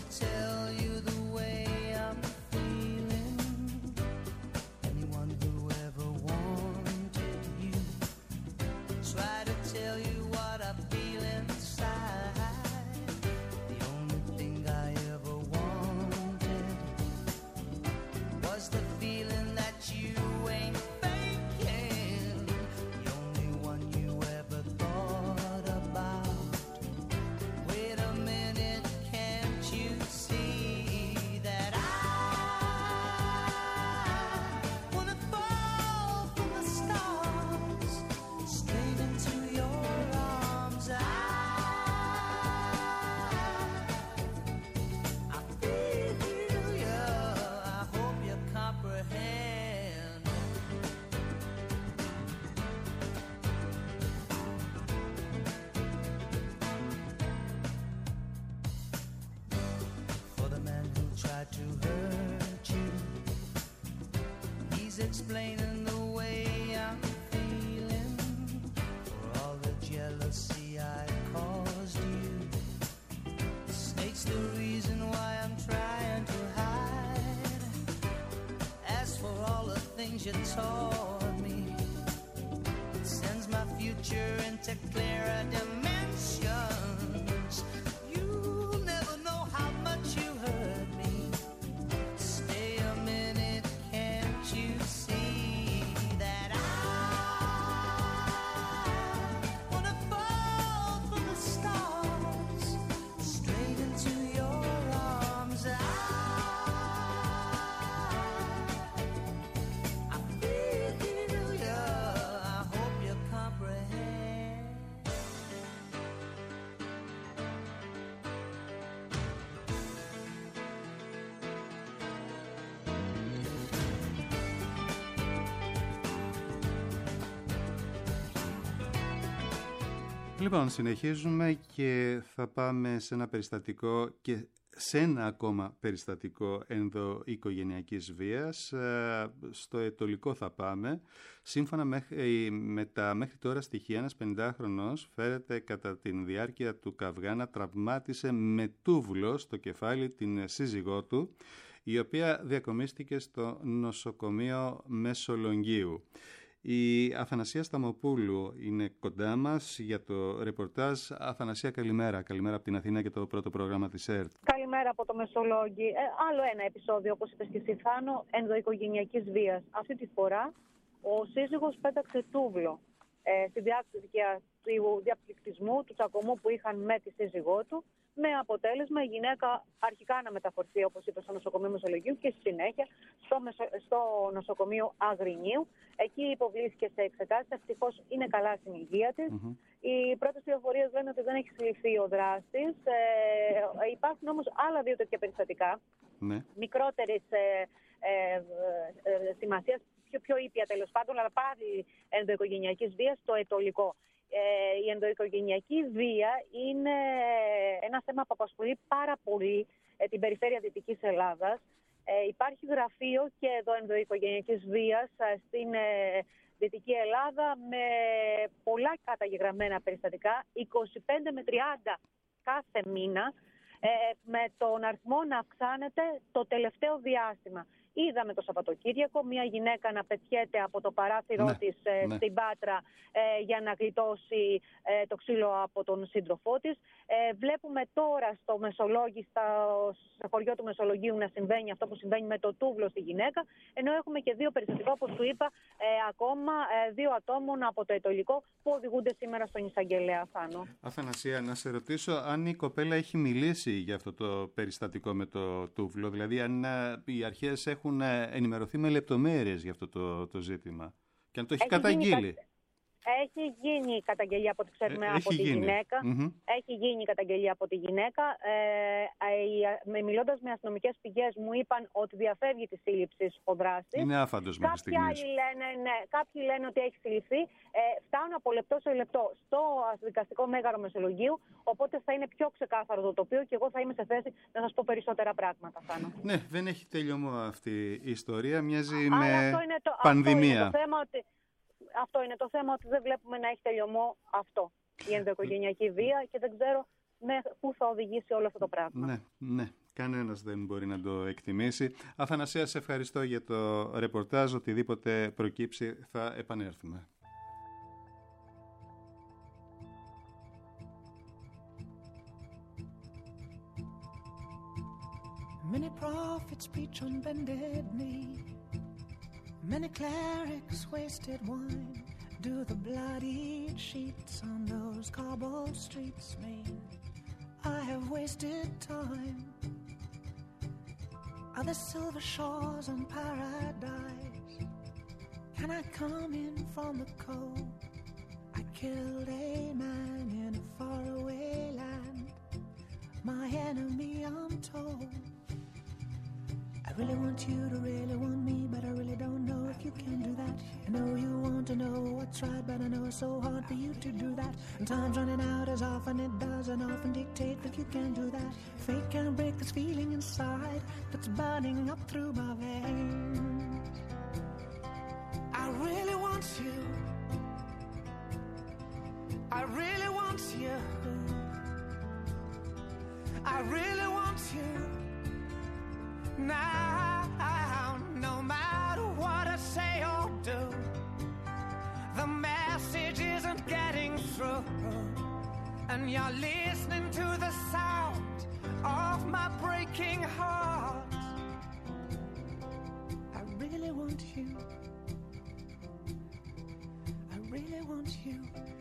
Tell you the way I'm feeling. Anyone who explaining the way I'm feeling for all the jealousy I caused you. The snake's the reason why I'm trying to hide. As for all the things you taught me, it sends my future into clearer dimensions. You'll never know how much you hurt me. Stay a minute, can't you see that I wanna fall from the stars straight into your arms. I, I feel you, I hope you comprehend. Λοιπόν, συνεχίζουμε και θα πάμε σε ένα περιστατικό και σε ένα ακόμα περιστατικό ενδοοικογενειακής βίας. Στο Αιτωλικό θα πάμε. Σύμφωνα με τα μέχρι τώρα στοιχεία, ένας πενηντάχρονος φέρεται κατά τη διάρκεια του καυγά να τραυμάτισε με τούβλο στο κεφάλι την σύζυγό του, η οποία διακομίστηκε στο νοσοκομείο Μεσολογγίου. Η Αθανασία Σταμοπούλου είναι κοντά μας για το ρεπορτάζ. Αθανασία, καλημέρα. Καλημέρα από την Αθήνα και το πρώτο πρόγραμμα της ΕΡΤ. Καλημέρα από το Μεσολόγγι. Ε, άλλο ένα επεισόδιο, όπως είπες και εσύ, Θάνο, ενδοοικογενειακής βίας. Αυτή τη φορά ο σύζυγος πέταξε τούβλο ε, στη διάρκεια του διαπληκτισμού, του τσακωμού που είχαν με τη σύζυγό του, με αποτέλεσμα η γυναίκα αρχικά να μεταφορθεί, όπως είπε, στο νοσοκομείο Μεσολογγίου και στη συνέχεια στο, μεσο... στο νοσοκομείο Αγρινίου. Εκεί υποβλήθηκε σε εξετάσεις. Ευτυχώς είναι καλά στην υγεία της. Mm-hmm. Οι πρώτες πληροφορίες λένε ότι δεν έχει συλληφθεί ο δράστης. Ε, υπάρχουν όμως άλλα δύο τέτοια περιστατικά, mm-hmm. μικρότερης ε, ε, ε, σημασίας, πιο, πιο ήπια τέλος πάντων, αλλά πάλι ενδοοικογενειακής βίας, στο Αιτωλικό. Ε, η ενδοοικογενειακή βία είναι ένα θέμα που απασχολεί πάρα πολύ ε, την περιφέρεια Δυτικής Ελλάδας. Ε, υπάρχει γραφείο και εδώ ενδοοικογενειακής βίας ε, στην ε, Δυτική Ελλάδα με πολλά καταγεγραμμένα περιστατικά, είκοσι πέντε με τριάντα κάθε μήνα, ε, με τον αριθμό να αυξάνεται το τελευταίο διάστημα. Είδαμε το Σαββατοκύριακο μια γυναίκα να πετιέται από το παράθυρό ναι, της ε, ναι. στην Πάτρα ε, για να γλιτώσει ε, το ξύλο από τον σύντροφό της. Ε, βλέπουμε τώρα στο Μεσολόγγι, στα, στο χωριό του Μεσολογγίου, να συμβαίνει αυτό που συμβαίνει με το τούβλο στη γυναίκα, ενώ έχουμε και δύο περιστατικά, όπως του είπα, ε, ακόμα ε, δύο ατόμων από το Αιτωλικό που οδηγούνται σήμερα στον εισαγγελέα. Θάνο. Αθανασία, να σε ρωτήσω αν η κοπέλα έχει μιλήσει για αυτό το περιστατικό με το τούβλο, δηλαδή αν ε, οι αρχές έχουν έχουν ενημερωθεί με λεπτομέρειες για αυτό το, το ζήτημα και αν το έχει, έχει καταγγείλει. Γίνει, έχει γίνει καταγγελία από ό,τι ξέρουμε ε, από τη γίνει. γυναίκα. Mm-hmm. Έχει γίνει καταγγελία από τη γυναίκα. Ε, ε, μιλώντας με αστυνομικές πηγές μου είπαν ότι διαφεύγει τη σύλληψη ο δράστης. Είναι άφαντος μέχρι στιγμής. Λένε, ναι, κάποιοι λένε ότι έχει συλληφθεί. Ε, φτάνουν από λεπτό σε λεπτό στο δικαστικό μέγαρο Μεσολογγίου, οπότε θα είναι πιο ξεκάθαρο το τοπίο και εγώ θα είμαι σε θέση να σας πω περισσότερα πράγματα. Θάνο. Ναι, δεν έχει τελειωμό αυτή η ιστορία, μοιάζει Α, με αυτό είναι το, πανδημία. Αυτό είναι, το θέμα ότι, αυτό είναι το θέμα ότι δεν βλέπουμε να έχει τελειωμό αυτό, η ενδοοικογενειακή βία, και δεν ξέρω με πού θα οδηγήσει όλο αυτό το πράγμα. Ναι, ναι. Κανένας δεν μπορεί να το εκτιμήσει. Αθανασία, σε ευχαριστώ για το ρεπορτάζ. Οτιδήποτε προκύψει θα επανέλθουμε. Many prophets preach on bended knee. Many clerics wasted wine. Do the bloodied sheets on those cobbled streets mean I have wasted time? Are the silver shores on paradise? Can I come in from the cold? I killed a man in a faraway land, my enemy I'm told. I really want you to really want me, but I really don't know if you can do that. I know you want to know what's right, but I know it's so hard for you to do that. And time's running out as often it does, and often dictate that you can't do that. Fate can't break this feeling inside that's burning up through my veins. want you. I really want you. I really want you. Now, no matter what I say or do, the message isn't getting through. And you're listening to the sound of my breaking heart. I really want you. I really want you.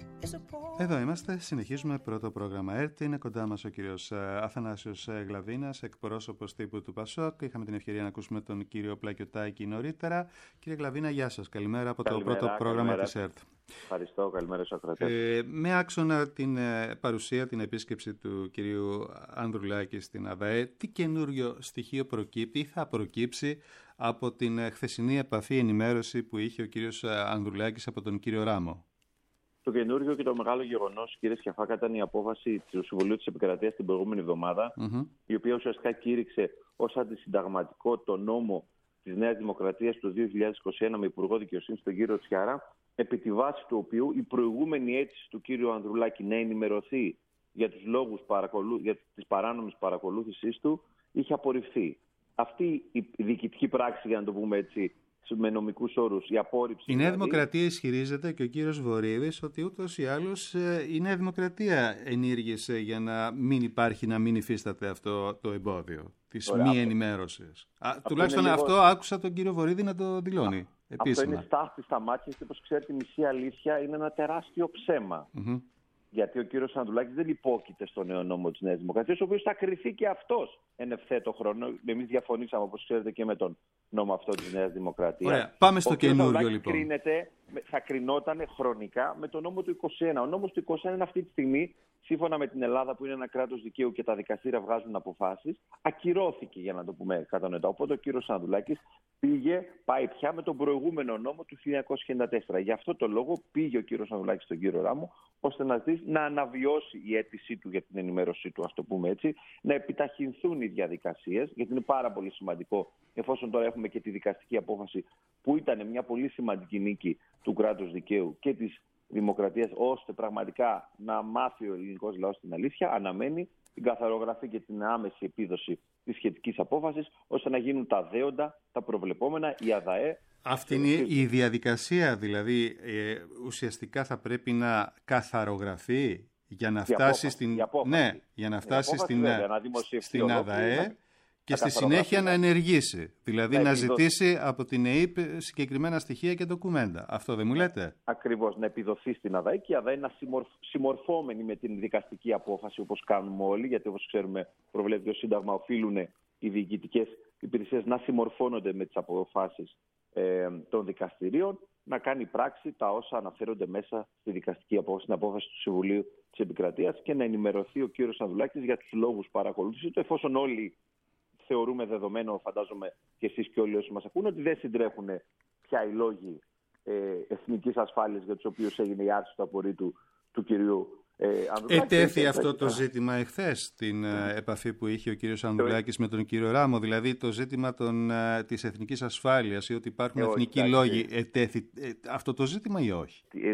Εδώ είμαστε, συνεχίζουμε πρώτο πρόγραμμα ΕΡΤ. Είναι κοντά μας ο κύριος Αθανάσιος Γλαβίνας, εκπρόσωπος τύπου του ΠΑΣΟΚ. Είχαμε την ευκαιρία να ακούσουμε τον κύριο Πλακιωτάκη νωρίτερα. Κύριε Γλαβίνα, γεια σας. Καλημέρα από καλημέρα, το πρώτο πρόγραμμα καλημέρα. Της ΕΡΤ. Ευχαριστώ, καλημέρα στους ακροατές. Ε, με άξονα την ε, παρουσία, την επίσκεψη του κυρίου Ανδρουλάκη στην ΑΔΑΕ, τι καινούριο στοιχείο προκύπτει ή θα προκύψει από την ε, χθεσινή επαφή ενημέρωση που είχε ο κύριος Ανδρουλάκης από τον κύριο Ράμο? Το καινούργιο και το μεγάλο γεγονός, κύριε Σκιαφάκα, ήταν η απόφαση του Συμβουλίου της Επικρατείας την προηγούμενη εβδομάδα, mm-hmm. η οποία ουσιαστικά κήρυξε ως αντισυνταγματικό το νόμο της Νέας Δημοκρατίας του δύο χιλιάδες είκοσι ένα με Υπουργό Δικαιοσύνης τον κύριο Τσιάρα, επί τη βάση του οποίου η προηγούμενη αίτηση του κύριου Ανδρουλάκη να ενημερωθεί για τους λόγους παρακολου... για τις παράνομες παρακολούθησης του είχε απορριφθεί. Αυτή η διοικητική πράξη, για να το πούμε έτσι, με νομικούς όρους, η απόρριψη. Η Νέα δηλαδή... Δημοκρατία ισχυρίζεται και ο κύριος Βορύδης ότι ούτως ή άλλως η Νέα Δημοκρατία ενήργησε για να μην υπάρχει, να μην υφίσταται αυτό το εμπόδιο της Ωραία, μη αυτό... ενημέρωσης. Α, αυτό τουλάχιστον λίγο... αυτό άκουσα τον κύριο Βορύδη να το δηλώνει. Α, επίσημα. Αυτό είναι στάχτη στα μάτια και όπως ξέρετε η μισή αλήθεια είναι ένα τεράστιο ψέμα. Mm-hmm. Γιατί ο κύριος Ανδρουλάκης δεν υπόκειται στο νέο νόμο της Νέας Δημοκρατίας, ο οποίος θα κριθεί και αυτός εν ευθέτω χρόνο. Εμείς διαφωνήσαμε, όπως ξέρετε, και με τον νόμο αυτό της Νέας Δημοκρατίας. Ωραία, πάμε στο καινούριο λοιπόν. Κρίνεται, θα κρινόταν χρονικά με τον νόμο του είκοσι ένα. Ο νόμος του είκοσι ένα είναι αυτή τη στιγμή, σύμφωνα με την Ελλάδα που είναι ένα κράτος δικαίου και τα δικαστήρια βγάζουν αποφάσεις, ακυρώθηκε, για να το πούμε κατανοητά. Οπότε ο κύριος Ανδρουλάκης πήγε, πάει πια με τον προηγούμενο νόμο του χίλια εννιακόσια ενενήντα τέσσερα. Γι' αυτό το λόγο πήγε ο κύριος Ανδρουλάκης στον κύριο Ράμο, ώστε να ζητήσει να αναβιώσει η αίτησή του για την ενημέρωσή του, ας το πούμε έτσι, να επιταχυνθούν οι διαδικασίες, γιατί είναι πάρα πολύ σημαντικό, εφόσον τώρα έχουμε και τη δικαστική απόφαση που ήταν μια πολύ σημαντική νίκη του κράτους δικαίου και της δημοκρατίας, ώστε πραγματικά να μάθει ο ελληνικός λαός την αλήθεια, αναμένει την καθαρογραφή και την άμεση επίδοση της σχετικής απόφασης, ώστε να γίνουν τα δέοντα, τα προβλεπόμενα, η ΑΔΑΕ. Αυτή είναι η διαδικασία, δηλαδή ε, ουσιαστικά θα πρέπει να καθαρογραφεί για να φτάσει στην, ναι, για να φτάσει στην, βέβαια, να στην ΑΔΑΕ και στη συνέχεια να ενεργήσει. Δηλαδή να, να ζητήσει από την ΕΕΠ συγκεκριμένα στοιχεία και ντοκουμέντα. Αυτό δεν μου λέτε? Ακριβώς, να επιδοθεί στην ΑΔΑΕ και η ΑΔΑΕ να συμμορφ... συμμορφόμενη με την δικαστική απόφαση, όπως κάνουμε όλοι, γιατί όπως ξέρουμε προβλέπει το Σύνταγμα, οφείλουν οι διοικητικές υπηρεσίες να συμμορφώνονται με τις αποφάσεις ε, των δικαστηρίων, να κάνει πράξη τα όσα αναφέρονται μέσα στη δικαστική απόφαση, στην απόφαση του Συμβουλίου της Επικρατείας και να ενημερωθεί ο κύριος Ανδρουλάκης για τους λόγους παρακολούθησης του, εφόσον όλοι θεωρούμε δεδομένο, φαντάζομαι και εσείς και όλοι όσοι μας ακούν, ότι δεν συντρέχουν πια οι λόγοι ε, εθνικής ασφάλειας για τους οποίους έγινε η άρση του απορρίτου του κυρίου ε, Ανδρουλάκη. Ετέθη αυτό το ζήτημα εχθές στην ε, επαφή που είχε ο κύριος Ανδρουλάκης με τον κύριο Ράμο, δηλαδή το ζήτημα των, ε, της εθνικής ασφάλειας ή ότι υπάρχουν ε, εθνικοί όχι, λόγοι. Ετέθη ε, αυτό το ζήτημα ή όχι? Ε,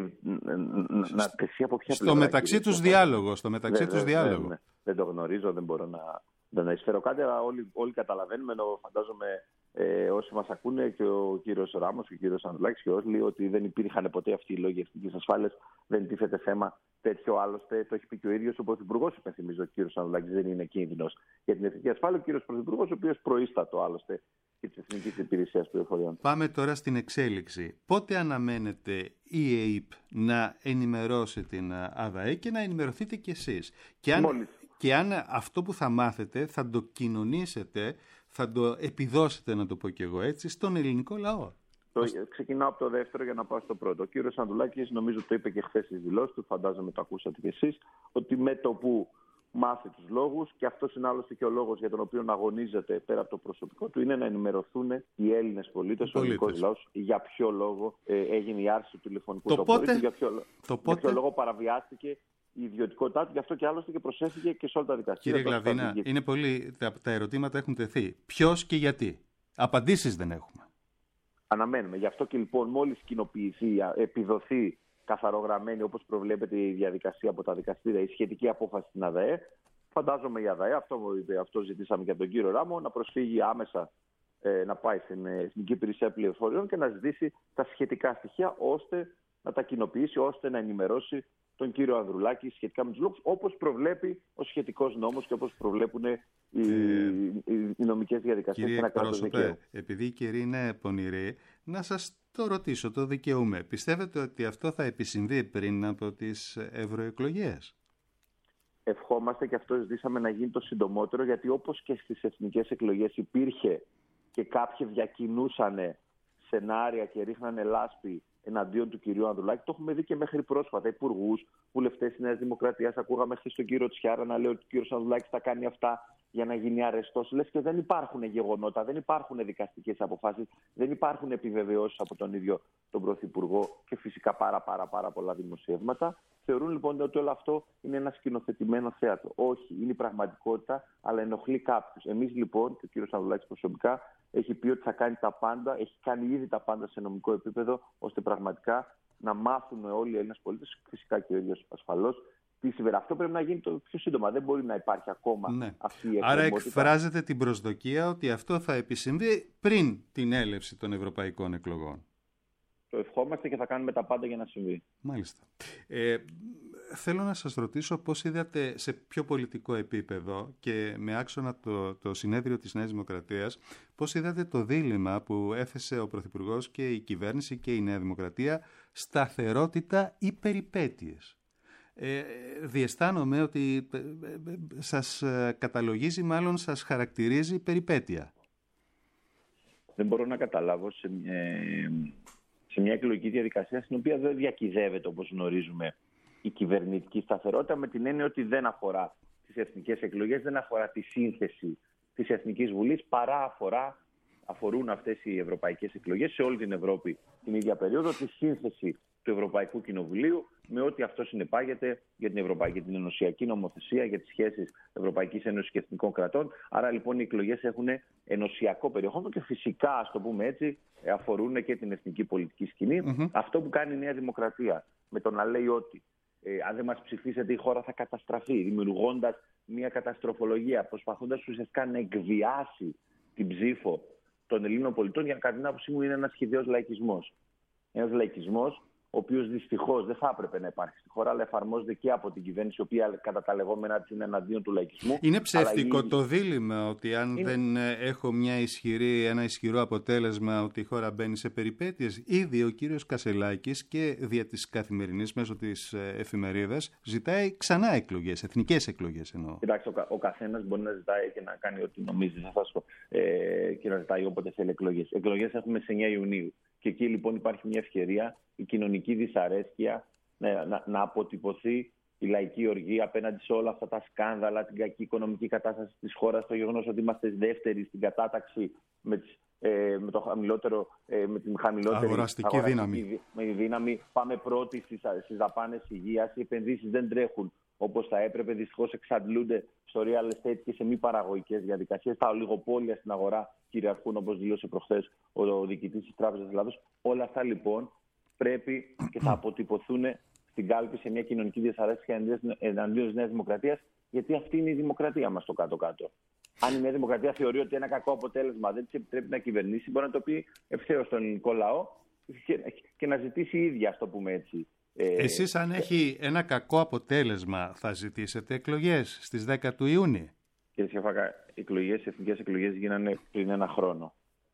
να τεθεί από ποια στο μεταξύ τους διάλογο. Στο μεταξύ δε, τους δε, διάλογο. Δεν, δεν το γνωρίζω, δεν μπορώ να... Δεν εισφέρω κάτι, αλλά όλοι, όλοι καταλαβαίνουμε, ενώ φαντάζομαι ε, όσοι μας ακούνε και ο κύριος Ράμος και ο κύριος Ανδρουλάκης και όλοι, ότι δεν υπήρχαν ποτέ αυτοί οι λόγοι εθνικής ασφάλειας, δεν τίθεται θέμα τέτοιο. Άλλωστε, το έχει πει και ο ίδιος ο Πρωθυπουργός, υπενθυμίζω, ο κύριος Ανδρουλάκης δεν είναι κίνδυνος για την εθνική ασφάλεια, ο κύριος Πρωθυπουργός, ο οποίος προείστατο άλλωστε και της Εθνικής Υπηρεσίας Πληροφοριών. Πάμε τώρα στην εξέλιξη. Πότε αναμένεται η ΕΕΠ να ενημερώσει την ΑΔΑΕ και να ενημερωθείτε κι εσείς? Και αν... Μόλις. Και αν αυτό που θα μάθετε θα το κοινωνήσετε, θα το επιδώσετε, να το πω και εγώ έτσι, στον ελληνικό λαό. Το, ξεκινάω από το δεύτερο για να πάω στο πρώτο. Ο κύριος Ανδρουλάκης, νομίζω το είπε και χθες στις δηλώσεις του, φαντάζομαι το ακούσατε κι εσείς, ότι με το που μάθει τους λόγους, και αυτός είναι άλλωστε και ο λόγος για τον οποίο αγωνίζεται πέρα από το προσωπικό του, είναι να ενημερωθούν οι Έλληνες πολίτες, ο ελληνικός λαός, για ποιο λόγο ε, έγινε η άρση του τηλεφωνικού το τοπορίτου, πότε... για, ποιο, το για ποιο λόγο παραβιάστηκε η ιδιωτικότητά του, γι' αυτό και άλλωστε και προσέφηκε και σε όλα τα δικαστήρια. Κύριε Γλαβίνα, είναι πολύ, τα, τα ερωτήματα έχουν τεθεί. Ποιος και γιατί? Απαντήσεις δεν έχουμε. Αναμένουμε. Γι' αυτό και λοιπόν μόλις κοινοποιηθεί, επιδοθεί καθαρογραμμένη όπως προβλέπεται η διαδικασία από τα δικαστήρια, η σχετική απόφαση στην ΑΔΑΕ, φαντάζομαι η ΑΔΑΕ, αυτό, αυτό ζητήσαμε και από τον κύριο Ράμο, να προσφύγει άμεσα, ε, να πάει στην Εθνική Υπηρεσία Πληροφοριών και να ζητήσει τα σχετικά στοιχεία, ώστε να τα κοινοποιήσει, ώστε να ενημερώσει τον κύριο Ανδρουλάκη σχετικά με τους λόγους, όπως προβλέπει ο σχετικός νόμος και όπως προβλέπουν οι, ε, οι νομικές διαδικασίες σε ένα κράτος δικαίου. Επειδή η καιρή είναι πονηρή, να σας το ρωτήσω, το δικαιούμαι. Πιστεύετε ότι αυτό θα επισυμβεί πριν από τις ευρωεκλογές? Ευχόμαστε και αυτό ζητήσαμε να γίνει το συντομότερο, γιατί όπως και στις εθνικές εκλογές υπήρχε και κάποιοι διακινούσαν σενάρια και ρίχνανε λάσπη εναντίον του κυρίου Ανδρουλάκη, το έχουμε δει και μέχρι πρόσφατα. Υπουργούς, βουλευτές της Νέας Δημοκρατίας, ακούγαμε χθες τον κύριο Τσιάρα να λέει ότι ο κύριος Ανδρουλάκης θα κάνει αυτά για να γίνει αρεστός. Λες και δεν υπάρχουν γεγονότα, δεν υπάρχουν δικαστικές αποφάσεις, δεν υπάρχουν επιβεβαιώσεις από τον ίδιο τον Πρωθυπουργό και φυσικά πάρα, πάρα, πάρα πολλά δημοσιεύματα. Θεωρούν λοιπόν ότι όλο αυτό είναι ένα σκηνοθετημένο θέατρο. Όχι, είναι η πραγματικότητα, αλλά ενοχλεί κάποιους. Εμείς λοιπόν, και ο κύριος Ανδρουλάκης προσωπικά, έχει πει ότι θα κάνει τα πάντα, έχει κάνει ήδη τα πάντα σε νομικό επίπεδο, ώστε πραγματικά να μάθουν όλοι οι Έλληνες πολίτες, φυσικά και ο ίδιος ασφαλώς, τι συμβαίνει. Αυτό πρέπει να γίνει το πιο σύντομα. Δεν μπορεί να υπάρχει ακόμα ναι. αυτή η Άρα εκφράζεται την προσδοκία ότι αυτό θα επισυμβεί πριν την έλευση των ευρωπαϊκών εκλογών. Το ευχόμαστε και θα κάνουμε τα πάντα για να συμβεί. Μάλιστα. Ε, θέλω να σας ρωτήσω πώς είδατε σε πιο πολιτικό επίπεδο και με άξονα το, το συνέδριο της Νέας Δημοκρατίας, πώς είδατε το δίλημμα που έθεσε ο Πρωθυπουργός και η κυβέρνηση και η Νέα Δημοκρατία, σταθερότητα ή περιπέτειες. Ε, διαισθάνομαι ότι σας καταλογίζει, μάλλον σας χαρακτηρίζει περιπέτεια. Δεν μπορώ να καταλάβω σε, ε, σε μια εκλογική διαδικασία στην οποία δεν διακυδεύεται, όπως γνωρίζουμε, η κυβερνητική σταθερότητα, με την έννοια ότι δεν αφορά τις εθνικές εκλογές, δεν αφορά τη σύνθεση της Εθνικής Βουλής, παρά αφορά, αφορούν αυτές οι ευρωπαϊκές εκλογές σε όλη την Ευρώπη την ίδια περίοδο, τη σύνθεση του Ευρωπαϊκού Κοινοβουλίου με ό,τι αυτό συνεπάγεται για την Ευρωπαϊκή, την ενωσιακή νομοθεσία, για τις σχέσεις Ευρωπαϊκής Ένωσης και εθνικών κρατών. Άρα λοιπόν οι εκλογές έχουν ενωσιακό περιεχόμενο και φυσικά, ας το πούμε έτσι, αφορούν και την εθνική πολιτική σκηνή. Mm-hmm. Αυτό που κάνει η Νέα Δημοκρατία με το να λέει ότι ε, αν δεν μας ψηφίσετε η χώρα θα καταστραφεί, δημιουργώντας μια καταστροφολογία, προσπαθώντας ουσιαστικά να εκβιάσει την ψήφο των Ελλήνων πολιτών, για κατά την άποψή μου είναι ένας σχεδίος λαϊκισμός. Ένας λαϊκισμός ο οποίος δυστυχώς δεν θα έπρεπε να υπάρχει στη χώρα, αλλά εφαρμόζεται και από την κυβέρνηση, η οποία κατά τα λεγόμενά της είναι εναντίον του λαϊκισμού. Είναι ψεύτικο αλλά... το δίλημμα ότι αν είναι... δεν έχω μια ισχυρή, ένα ισχυρό αποτέλεσμα ότι η χώρα μπαίνει σε περιπέτειες. Ήδη ο κύριος Κασελάκης και δια της Καθημερινής μέσω της εφημερίδας ζητάει ξανά εκλογές, εθνικές εκλογές εννοώ. Κοιτάξτε, ο, κα, ο καθένας μπορεί να ζητάει και να κάνει ό,τι νομίζει, θα σας πω, ε, και να ζητάει όποτε θέλει εκλογές. Εκλογές έχουμε σε εννιά Ιουνίου. Και εκεί λοιπόν υπάρχει μια ευκαιρία η κοινωνική δυσαρέσκεια να, να, να αποτυπωθεί η λαϊκή οργή απέναντι σε όλα αυτά τα σκάνδαλα, την κακή οικονομική κατάσταση της χώρας, το γεγονός ότι είμαστε δεύτεροι στην κατάταξη με, τις, ε, με, το χαμηλότερο, ε, με την χαμηλότερη αγοραστική, αγοραστική δύναμη. Με δύναμη. Πάμε πρώτοι στις, στις δαπάνες υγείας, οι επενδύσεις δεν τρέχουν όπως θα έπρεπε, δυστυχώς εξαντλούνται στο real estate και σε μη παραγωγικές διαδικασίες. Τα ολιγοπόλια στην αγορά κυριαρχούν, όπως δήλωσε προχθές ο διοικητής της Τράπεζας Ελλάδος. Όλα αυτά λοιπόν πρέπει και θα αποτυπωθούν στην κάλπη σε μια κοινωνική δυσαρέσκεια εναντίον της Νέας Δημοκρατίας, γιατί αυτή είναι η δημοκρατία μας στο κάτω-κάτω. Αν η Νέα Δημοκρατία θεωρεί ότι ένα κακό αποτέλεσμα δεν της επιτρέπει να κυβερνήσει, μπορεί να το πει ευθέως στον ελληνικό λαό και, και να ζητήσει η ίδια, ας το πούμε έτσι. Εσείς αν έχει ένα κακό αποτέλεσμα θα ζητήσετε εκλογές στις δέκα του Ιούνιου. Κύριε Σιαφάκα, οι εκλογές, οι εθνικές εκλογές γίνανε πριν ένα χρόνο.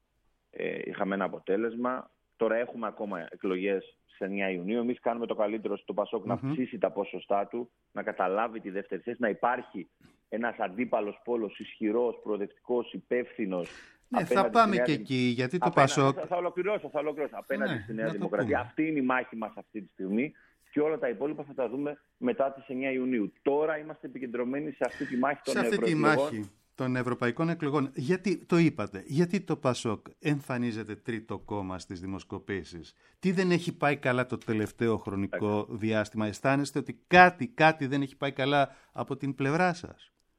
Ε, είχαμε ένα αποτέλεσμα. Τώρα έχουμε ακόμα εκλογές σε εννιά Ιουνίου. Εμείς κάνουμε το καλύτερο στο Πασόκ mm-hmm. να αυξήσει τα ποσοστά του, να καταλάβει τη δεύτερη θέση, να υπάρχει ένας αντίπαλος πόλος ισχυρός, προοδευτικός, υπεύθυνος. Ναι, θα πάμε και εκεί, γιατί το απένα... Πασόκ... Θα, θα ολοκληρώσω, θα ολοκληρώσω. Απέναντι ναι, στη Νέα Δημοκρατία. Αυτή είναι η μάχη μας αυτή τη στιγμή και όλα τα υπόλοιπα θα τα δούμε μετά τις εννιά Ιουνίου. Τώρα είμαστε επικεντρωμένοι σε αυτή τη μάχη των ευρωεκλογών. Σε αυτή τη μάχη των ευρωπαϊκών εκλογών. Γιατί το είπατε, γιατί το Πασόκ εμφανίζεται τρίτο κόμμα στις δημοσκοπήσεις? Τι δεν έχει πάει καλά το τελευταίο χρονικό διάστημα? Αισθάνεστε ότι κάτι, κάτι δεν έχει πάει καλά από την πλευρά σας?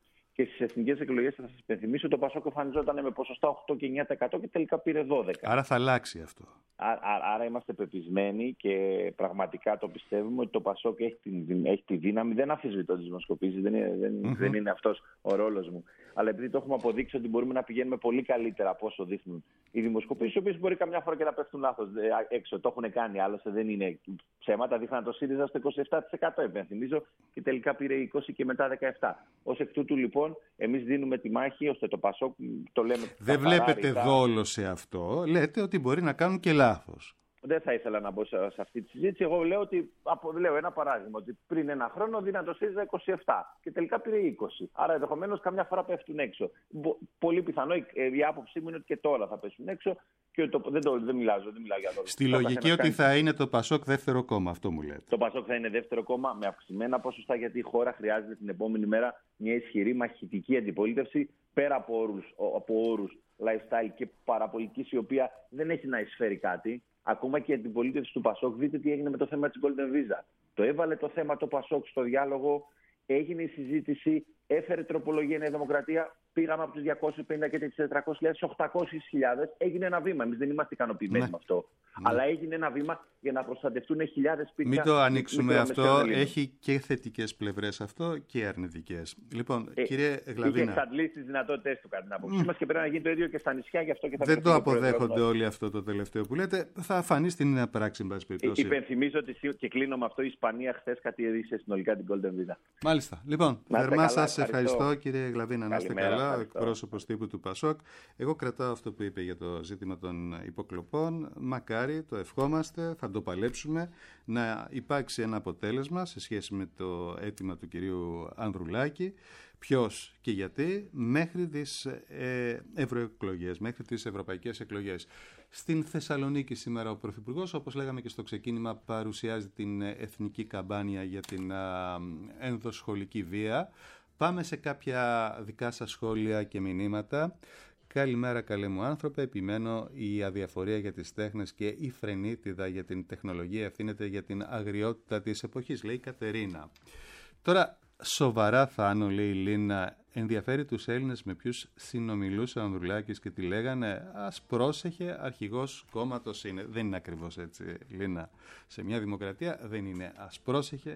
Και στις εθνικές εκλογές, θα σας υπενθυμίσω, το Πασόκ εμφανιζόταν με ποσοστά οκτώ και εννιά τοις εκατό και τελικά πήρε δώδεκα τοις εκατό. Άρα θα αλλάξει αυτό. Ά, α, άρα είμαστε πεπισμένοι και πραγματικά το πιστεύουμε ότι το Πασόκ έχει τη, έχει τη δύναμη. Δεν αμφισβητώ τις δημοσκοπήσεις, δεν είναι, δεν, mm-hmm. δεν είναι αυτός ο ρόλος μου. Αλλά επειδή το έχουμε αποδείξει ότι μπορούμε να πηγαίνουμε πολύ καλύτερα από όσο δείχνουν οι δημοσκοπήσεις, οι οποίες μπορεί καμιά φορά και να πέφτουν λάθος έξω. Το έχουν κάνει, άλλωστε δεν είναι ψέματα. Δείχναν το ΣΥΡΙΖΑ στο είκοσι επτά τοις εκατό, υπενθυμίζω, και τελικά πήρε είκοσι τοις εκατό και μετά δεκαεπτά τοις εκατό. Ως εκ τούτου, λοιπόν, εμείς δίνουμε τη μάχη ώστε το Πασόκ, το λέμε. Δεν βλέπετε ρητά δόλο σε αυτό. Λέτε ότι μπορεί να κάνουν και λάθος. Δεν θα ήθελα να μπω σε αυτή τη συζήτηση. Εγώ λέω, ότι, λέω ένα παράδειγμα, ότι πριν ένα χρόνο δίναν το ΣΥΡΙΖΑ είκοσι επτά και τελικά πήρε είκοσι. Άρα ενδεχομένως καμιά φορά πέφτουν έξω. Πολύ πιθανό η, η άποψή μου είναι ότι και τώρα θα πέσουν έξω. Και το, δεν, το, δεν, μιλάω, δεν μιλάω για το. Στη λογική ότι κάνει... θα είναι το Πασόκ δεύτερο κόμμα, αυτό μου λέτε. Το Πασόκ θα είναι δεύτερο κόμμα με αυξημένα ποσοστά, γιατί η χώρα χρειάζεται την επόμενη μέρα μια ισχυρή μαχητική αντιπολίτευση πέρα από όρους, από όρους lifestyle και παραπολιτικής, η οποία δεν έχει να εισφέρει κάτι. Ακόμα και η αντιπολίτευση του Πασόκ, δείτε τι έγινε με το θέμα της Golden Visa. Το έβαλε το θέμα το Πασόκ στο διάλογο, έγινε η συζήτηση, έφερε τροπολογία η Νέα Δημοκρατία. Πήγαμε από τους διακόσιους πενήντα και τις τετρακόσιες χιλιάδες στις οκτακόσιες χιλιάδες. Έγινε ένα βήμα. Εμείς δεν είμαστε ικανοποιημένοι ναι. με αυτό. Ναι. Αλλά έγινε ένα βήμα για να προστατευτούν χιλιάδες σπίτια. Μην το ανοίξουμε αυτό. Έχει και θετικές πλευρές αυτό και αρνητικές. Λοιπόν, ε, κύριε Γλαβίνα. Είχε εξαντλήσει τις δυνατότητες του, κατά την άποψή μας, και πρέπει να γίνει το ίδιο και στα νησιά. Γι' αυτό και θα δεν το αποδέχονται όλοι αυτό το τελευταίο που λέτε. Θα φανεί στην πράξη, εν πάση περιπτώσει. Υπενθυμίζω ότι και κλείνω με αυτό. Η Ισπανία χθες κατήργησε συνολικά την Golden Visa. Μάλιστα. Λοιπόν, θερμά σας ευχαριστώ, κύριε Γλαβίνα. Να είστε καλά. Εκπρόσωπος τύπου του Πασόκ. Εγώ κρατάω αυτό που είπε για το ζήτημα των υποκλοπών. Μακάρι, το ευχόμαστε, θα το παλέψουμε, να υπάρξει ένα αποτέλεσμα σε σχέση με το αίτημα του κυρίου Ανδρουλάκη. Ποιος και γιατί, μέχρι τις ε, ευρωεκλογές, μέχρι τις ευρωπαϊκές εκλογές. Στην Θεσσαλονίκη σήμερα ο Πρωθυπουργός, όπως λέγαμε και στο ξεκίνημα, παρουσιάζει την εθνική καμπάνια για την α, ενδοσχολική βία. Πάμε σε κάποια δικά σας σχόλια και μηνύματα. Καλημέρα καλέ μου άνθρωπε, επιμένω η αδιαφορία για τις τέχνες και η φρενίτιδα για την τεχνολογία ευθύνεται για την αγριότητα της εποχής, λέει η Κατερίνα. Τώρα, σοβαρά Θάνο, λέει η Λίνα, ενδιαφέρει τους Έλληνες με ποιους συνομιλούσε ο Ανδρουλάκης και τι λέγανε, ας πρόσεχε, αρχηγός κόμματος είναι. Δεν είναι ακριβώς έτσι, Λίνα. Σε μια δημοκρατία δεν είναι ας πρόσεχε.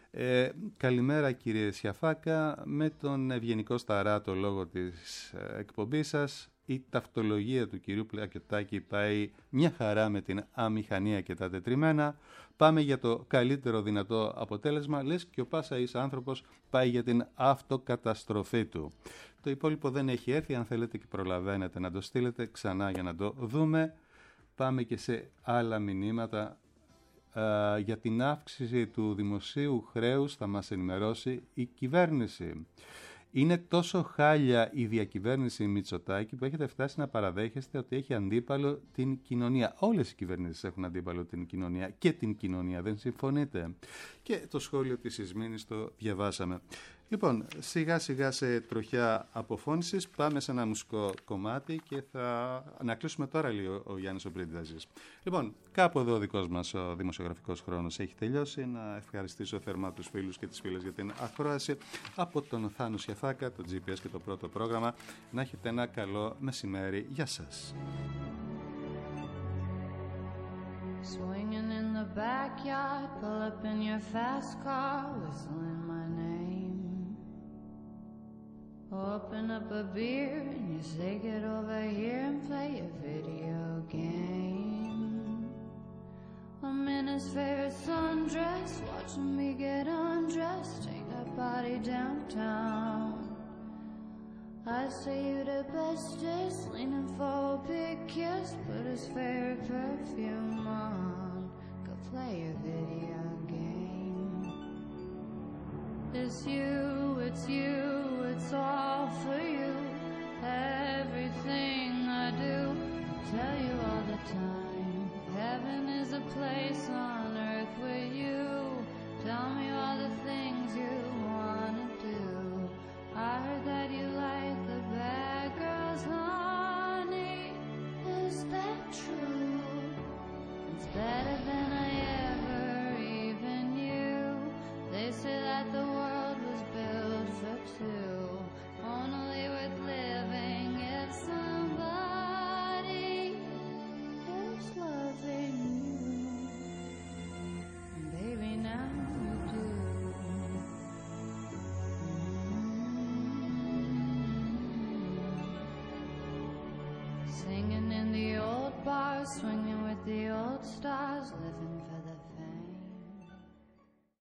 Ε, καλημέρα κύριε Σιαφάκα, με τον ευγενικό σταράτο λόγο της ε, εκπομπής σας. Η ταυτολογία του κυρίου Πλακιωτάκη πάει μια χαρά με την αμηχανία και τα τετριμένα. Πάμε για το καλύτερο δυνατό αποτέλεσμα, λες και ο πάσα εις άνθρωπος πάει για την αυτοκαταστροφή του. Το υπόλοιπο δεν έχει έρθει, αν θέλετε και προλαβαίνετε να το στείλετε ξανά για να το δούμε. Πάμε και σε άλλα μηνύματα. Uh, για την αύξηση του δημοσίου χρέους θα μας ενημερώσει η κυβέρνηση. Είναι τόσο χάλια η διακυβέρνηση Μητσοτάκη που έχετε φτάσει να παραδέχεστε ότι έχει αντίπαλο την κοινωνία. Όλες οι κυβερνήσεις έχουν αντίπαλο την κοινωνία και την κοινωνία, δεν συμφωνείτε? Και το σχόλιο της Ισμήνης το διαβάσαμε. Λοιπόν, σιγά σιγά σε τροχιά αποφώνησης πάμε σε ένα μουσικό κομμάτι και θα ανακλείσουμε τώρα λίγο ο Γιάννης ο Πρίνταζης. Λοιπόν, κάπου εδώ ο δικός μας ο δημοσιογραφικός χρόνος έχει τελειώσει. Να ευχαριστήσω θερμά τους φίλους και τις φίλες για την ακρόαση. Από τον Θάνο Σιαφάκα, το τζι πι ες και το πρώτο πρόγραμμα. Να έχετε ένα καλό μεσημέρι. Γεια σας. Swinging in the backyard, pull up in your fast car, whistling my name. Open up a beer and you say get over here and play a video game. I'm in his favorite sundress, watching me get undressed, take that body downtown. I say you the bestest, leaning for a big kiss, put his favorite perfume on, go play a video game. It's you, it's you, it's all for you. Everything I do, I tell you all the time. Heaven is a place on earth with you. Tell me all the things you wanna do. I heard that you like the bad girls, honey. Is that true? It's better than I ever even knew. They say that the world was built for two. swinging with the old stars, living fast.